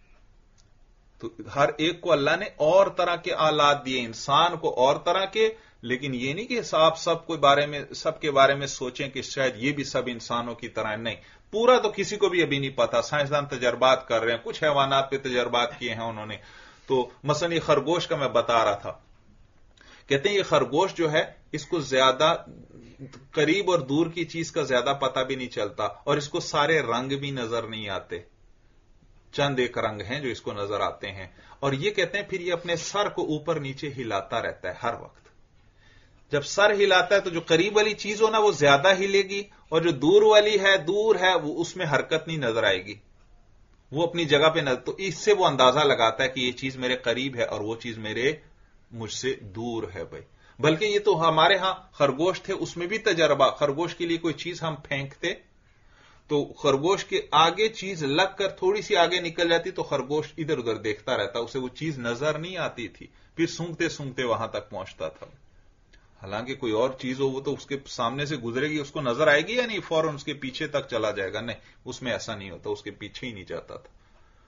तो हर एक को अल्लाह ने और तरह के आलात दिए, इंसान को और तरह के, لیکن یہ نہیں کہ آپ سب کے بارے میں سوچیں کہ شاید یہ بھی سب انسانوں کی طرح نہیں. پورا تو کسی کو بھی ابھی نہیں پتا. سائنسدان تجربات کر رہے ہیں, کچھ حیوانات پہ تجربات کیے ہیں انہوں نے. تو مثلا یہ خرگوش کا میں بتا رہا تھا, کہتے ہیں یہ خرگوش جو ہے اس کو زیادہ قریب اور دور کی چیز کا زیادہ پتہ بھی نہیں چلتا, اور اس کو سارے رنگ بھی نظر نہیں آتے. چند ایک رنگ ہیں جو اس کو نظر آتے ہیں. اور یہ کہتے ہیں پھر یہ اپنے سر کو اوپر نیچے ہلاتا رہتا ہے ہر وقت. جب سر ہلاتا ہے تو جو قریب والی چیز ہو نا وہ زیادہ ہلے گی, اور جو دور والی ہے دور ہے وہ اس میں حرکت نہیں نظر آئے گی, وہ اپنی جگہ پہ نظر. تو اس سے وہ اندازہ لگاتا ہے کہ یہ چیز میرے قریب ہے اور وہ چیز مجھ سے دور ہے بھائی. بلکہ یہ تو ہمارے ہاں خرگوش تھے, اس میں بھی تجربہ. خرگوش کے لیے کوئی چیز ہم پھینکتے تو خرگوش کے آگے چیز لگ کر تھوڑی سی آگے نکل جاتی تو خرگوش ادھر ادھر دیکھتا رہتا, اسے وہ چیز نظر نہیں آتی تھی, پھر سونگتے سونگتے وہاں تک پہنچتا تھا. حالانکہ کوئی اور چیز ہو وہ تو اس کے سامنے سے گزرے گی, اس کو نظر آئے گی یا نہیں, فوراً اس کے پیچھے تک چلا جائے گا. نہیں, اس میں ایسا نہیں ہوتا, اس کے پیچھے ہی نہیں جاتا تھا.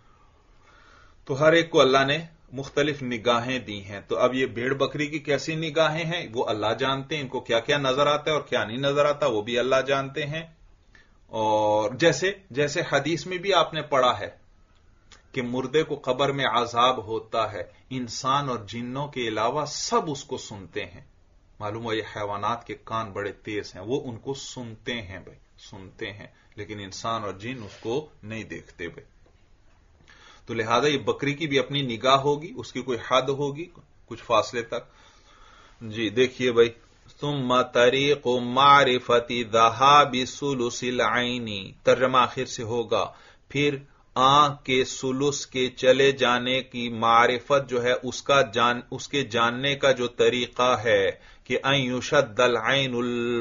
تو ہر ایک کو اللہ نے مختلف نگاہیں دی ہیں. تو اب یہ بھیڑ بکری کی کیسی نگاہیں ہیں وہ اللہ جانتے ہیں, ان کو کیا کیا نظر آتا ہے اور کیا نہیں نظر آتا وہ بھی اللہ جانتے ہیں. اور جیسے حدیث میں بھی آپ نے پڑھا ہے کہ مردے کو قبر میں عذاب ہوتا ہے, انسان اور جنوں کے علاوہ سب اس کو سنتے ہیں. معلوم ہوا یہ حیوانات کے کان بڑے تیز ہیں, وہ ان کو سنتے ہیں بھائی, سنتے ہیں, لیکن انسان اور جن اس کو نہیں دیکھتے بھائی. تو لہذا یہ بکری کی بھی اپنی نگاہ ہوگی, اس کی کوئی حد ہوگی کچھ فاصلے تک. جی دیکھیے بھائی, ثم طریق معرفت ذہاب ثلث العین, ترجمہ آخر سے ہوگا پھر آنکھ کے ثلث کے چلے جانے کی معرفت جو ہے اس کے جاننے کا جو طریقہ ہے کہ ان یشد العین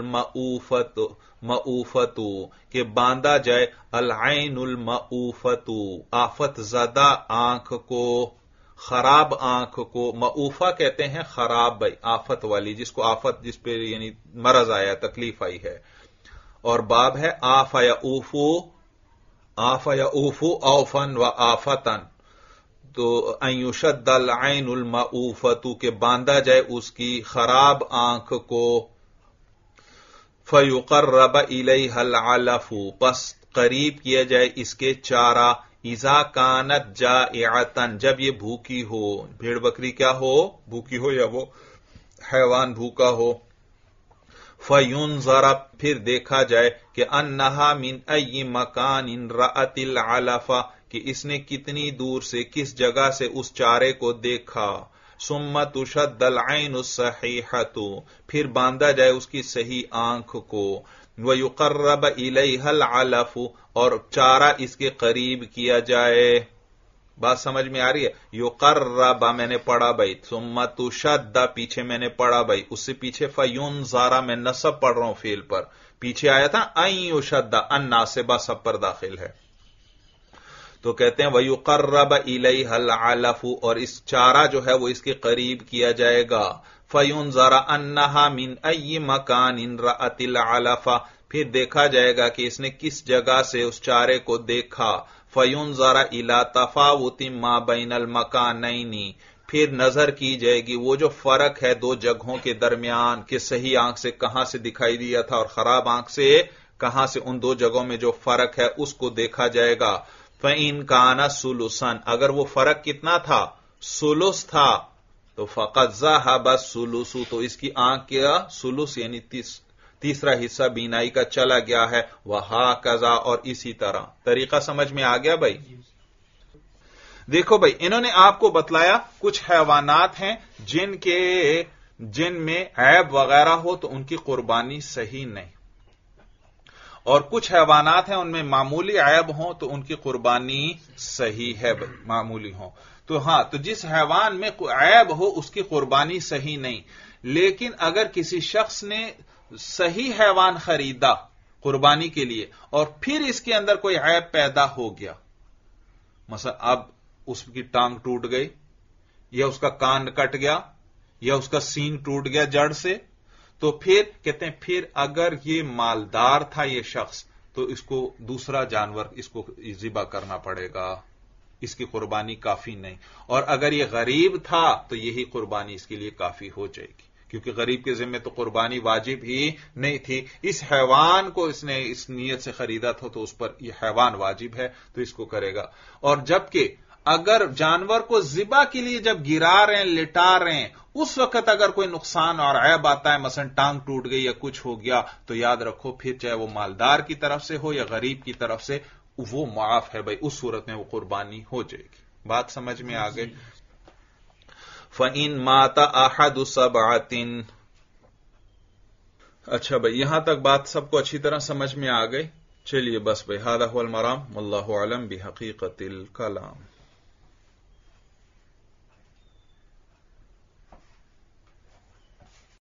المعوفت, کہ باندھا جائے العین المعوفت, آفت زدہ آنکھ کو, خراب آنکھ کو. معوفہ کہتے ہیں خراب بھائی, آفت والی, جس کو آفت, جس پہ یعنی مرض آیا, تکلیف آئی ہے. اور باب ہے آف یعوفو اوفن و آفتن, تو ان یشد العین المعوفت, کہ باندھا جائے اس کی خراب آنکھ کو. فیقرب الیہ العلف, پس قریب کیا جائے اس کے چارہ. اذا کانت جائعتن, جب یہ بھوکی ہو. بھیڑ بکری کیا ہو, بھوکی ہو یا وہ حیوان بھوکا ہو. فینظر, پھر دیکھا جائے کہ انہا من ای مکان رأت العلف, کہ اس نے کتنی دور سے, کس جگہ سے اس چارے کو دیکھا. ثم تشد العین الصحیحۃ, پھر باندھا جائے اس کی صحیح آنکھ کو. ویقرب الیہ العلف, اور چارہ اس کے قریب کیا جائے. بات سمجھ میں آ رہی ہے؟ یقرب میں نے پڑھا بھائی, ثم تشد پیچھے میں نے پڑھا بھائی, اس سے پیچھے فینظر میں نصب پڑھ رہا ہوں فعل پر, پیچھے آیا تھا ان یشد, ان ناصبہ سب پر داخل ہے. تو کہتے ہیں وَيُقَرَّبَ إِلَيْهَا الْعَلَفُ, اور اس چارہ جو ہے وہ اس کے قریب کیا جائے گا. فَيُنْظَرَ أَنَّهَا مِنْ أَيِّ مَكَانٍ رَأَتِ الْعَلَفَ, پھر دیکھا جائے گا کہ اس نے کس جگہ سے اس چارے کو دیکھا. فَيُنْظَرَ إِلَى تَفَاوُتٍ مَا بَيْنَ الْمَكَانَيْنِ, پھر نظر کی جائے گی وہ جو فرق ہے دو جگہوں کے درمیان, کہ صحیح آنکھ سے کہاں سے دکھائی دیا تھا اور خراب آنکھ سے کہاں سے, ان دو جگہوں میں جو فرق ہے اس کو دیکھا جائے گا. فَإِنْ كَانَ ثُلُثًا, اگر وہ فرق کتنا تھا, ثلث تھا, تو فَقَدْ ذَهَبَ الثُّلُثُ, تو اس کی آنکھ کا ثلث یعنی تیسرا حصہ بینائی کا چلا گیا ہے. وَهَكَذَا, اور اسی طرح. طریقہ سمجھ میں آ گیا بھائی؟ دیکھو بھائی, انہوں نے آپ کو بتلایا کچھ حیوانات ہیں جن میں عیب وغیرہ ہو تو ان کی قربانی صحیح نہیں, اور کچھ حیوانات ہیں ان میں معمولی عیب ہوں تو ان کی قربانی صحیح ہے, معمولی ہوں. تو ہاں, تو جس حیوان میں عیب ہو اس کی قربانی صحیح نہیں. لیکن اگر کسی شخص نے صحیح حیوان خریدا قربانی کے لیے اور پھر اس کے اندر کوئی عیب پیدا ہو گیا, مثلا اب اس کی ٹانگ ٹوٹ گئی, یا اس کا کان کٹ گیا, یا اس کا سینگ ٹوٹ گیا جڑ سے, تو پھر کہتے ہیں پھر اگر یہ مالدار تھا یہ شخص تو اس کو دوسرا جانور اس کو ذبح کرنا پڑے گا, اس کی قربانی کافی نہیں. اور اگر یہ غریب تھا تو یہی قربانی اس کے لیے کافی ہو جائے گی, کیونکہ غریب کے ذمہ تو قربانی واجب ہی نہیں تھی. اس حیوان کو اس نے اس نیت سے خریدا تھا تو اس پر یہ حیوان واجب ہے تو اس کو کرے گا. اور جبکہ اگر جانور کو ذبح کے لیے جب گرا رہے ہیں لٹا رہے ہیں اس وقت اگر کوئی نقصان اور عیب آتا ہے، مثلا ٹانگ ٹوٹ گئی یا کچھ ہو گیا، تو یاد رکھو پھر چاہے وہ مالدار کی طرف سے ہو یا غریب کی طرف سے وہ معاف ہے بھائی، اس صورت میں وہ قربانی ہو جائے گی. بات سمجھ میں آ گئی؟ فَإِن مَاتَ أَحَدُ سَبْعَةٍ. اچھا بھائی، یہاں تک بات سب کو اچھی طرح سمجھ میں آ گئی. چلیے بس بھائی، هذا هو المرام واللہ اعلم بحقیقت الکلام.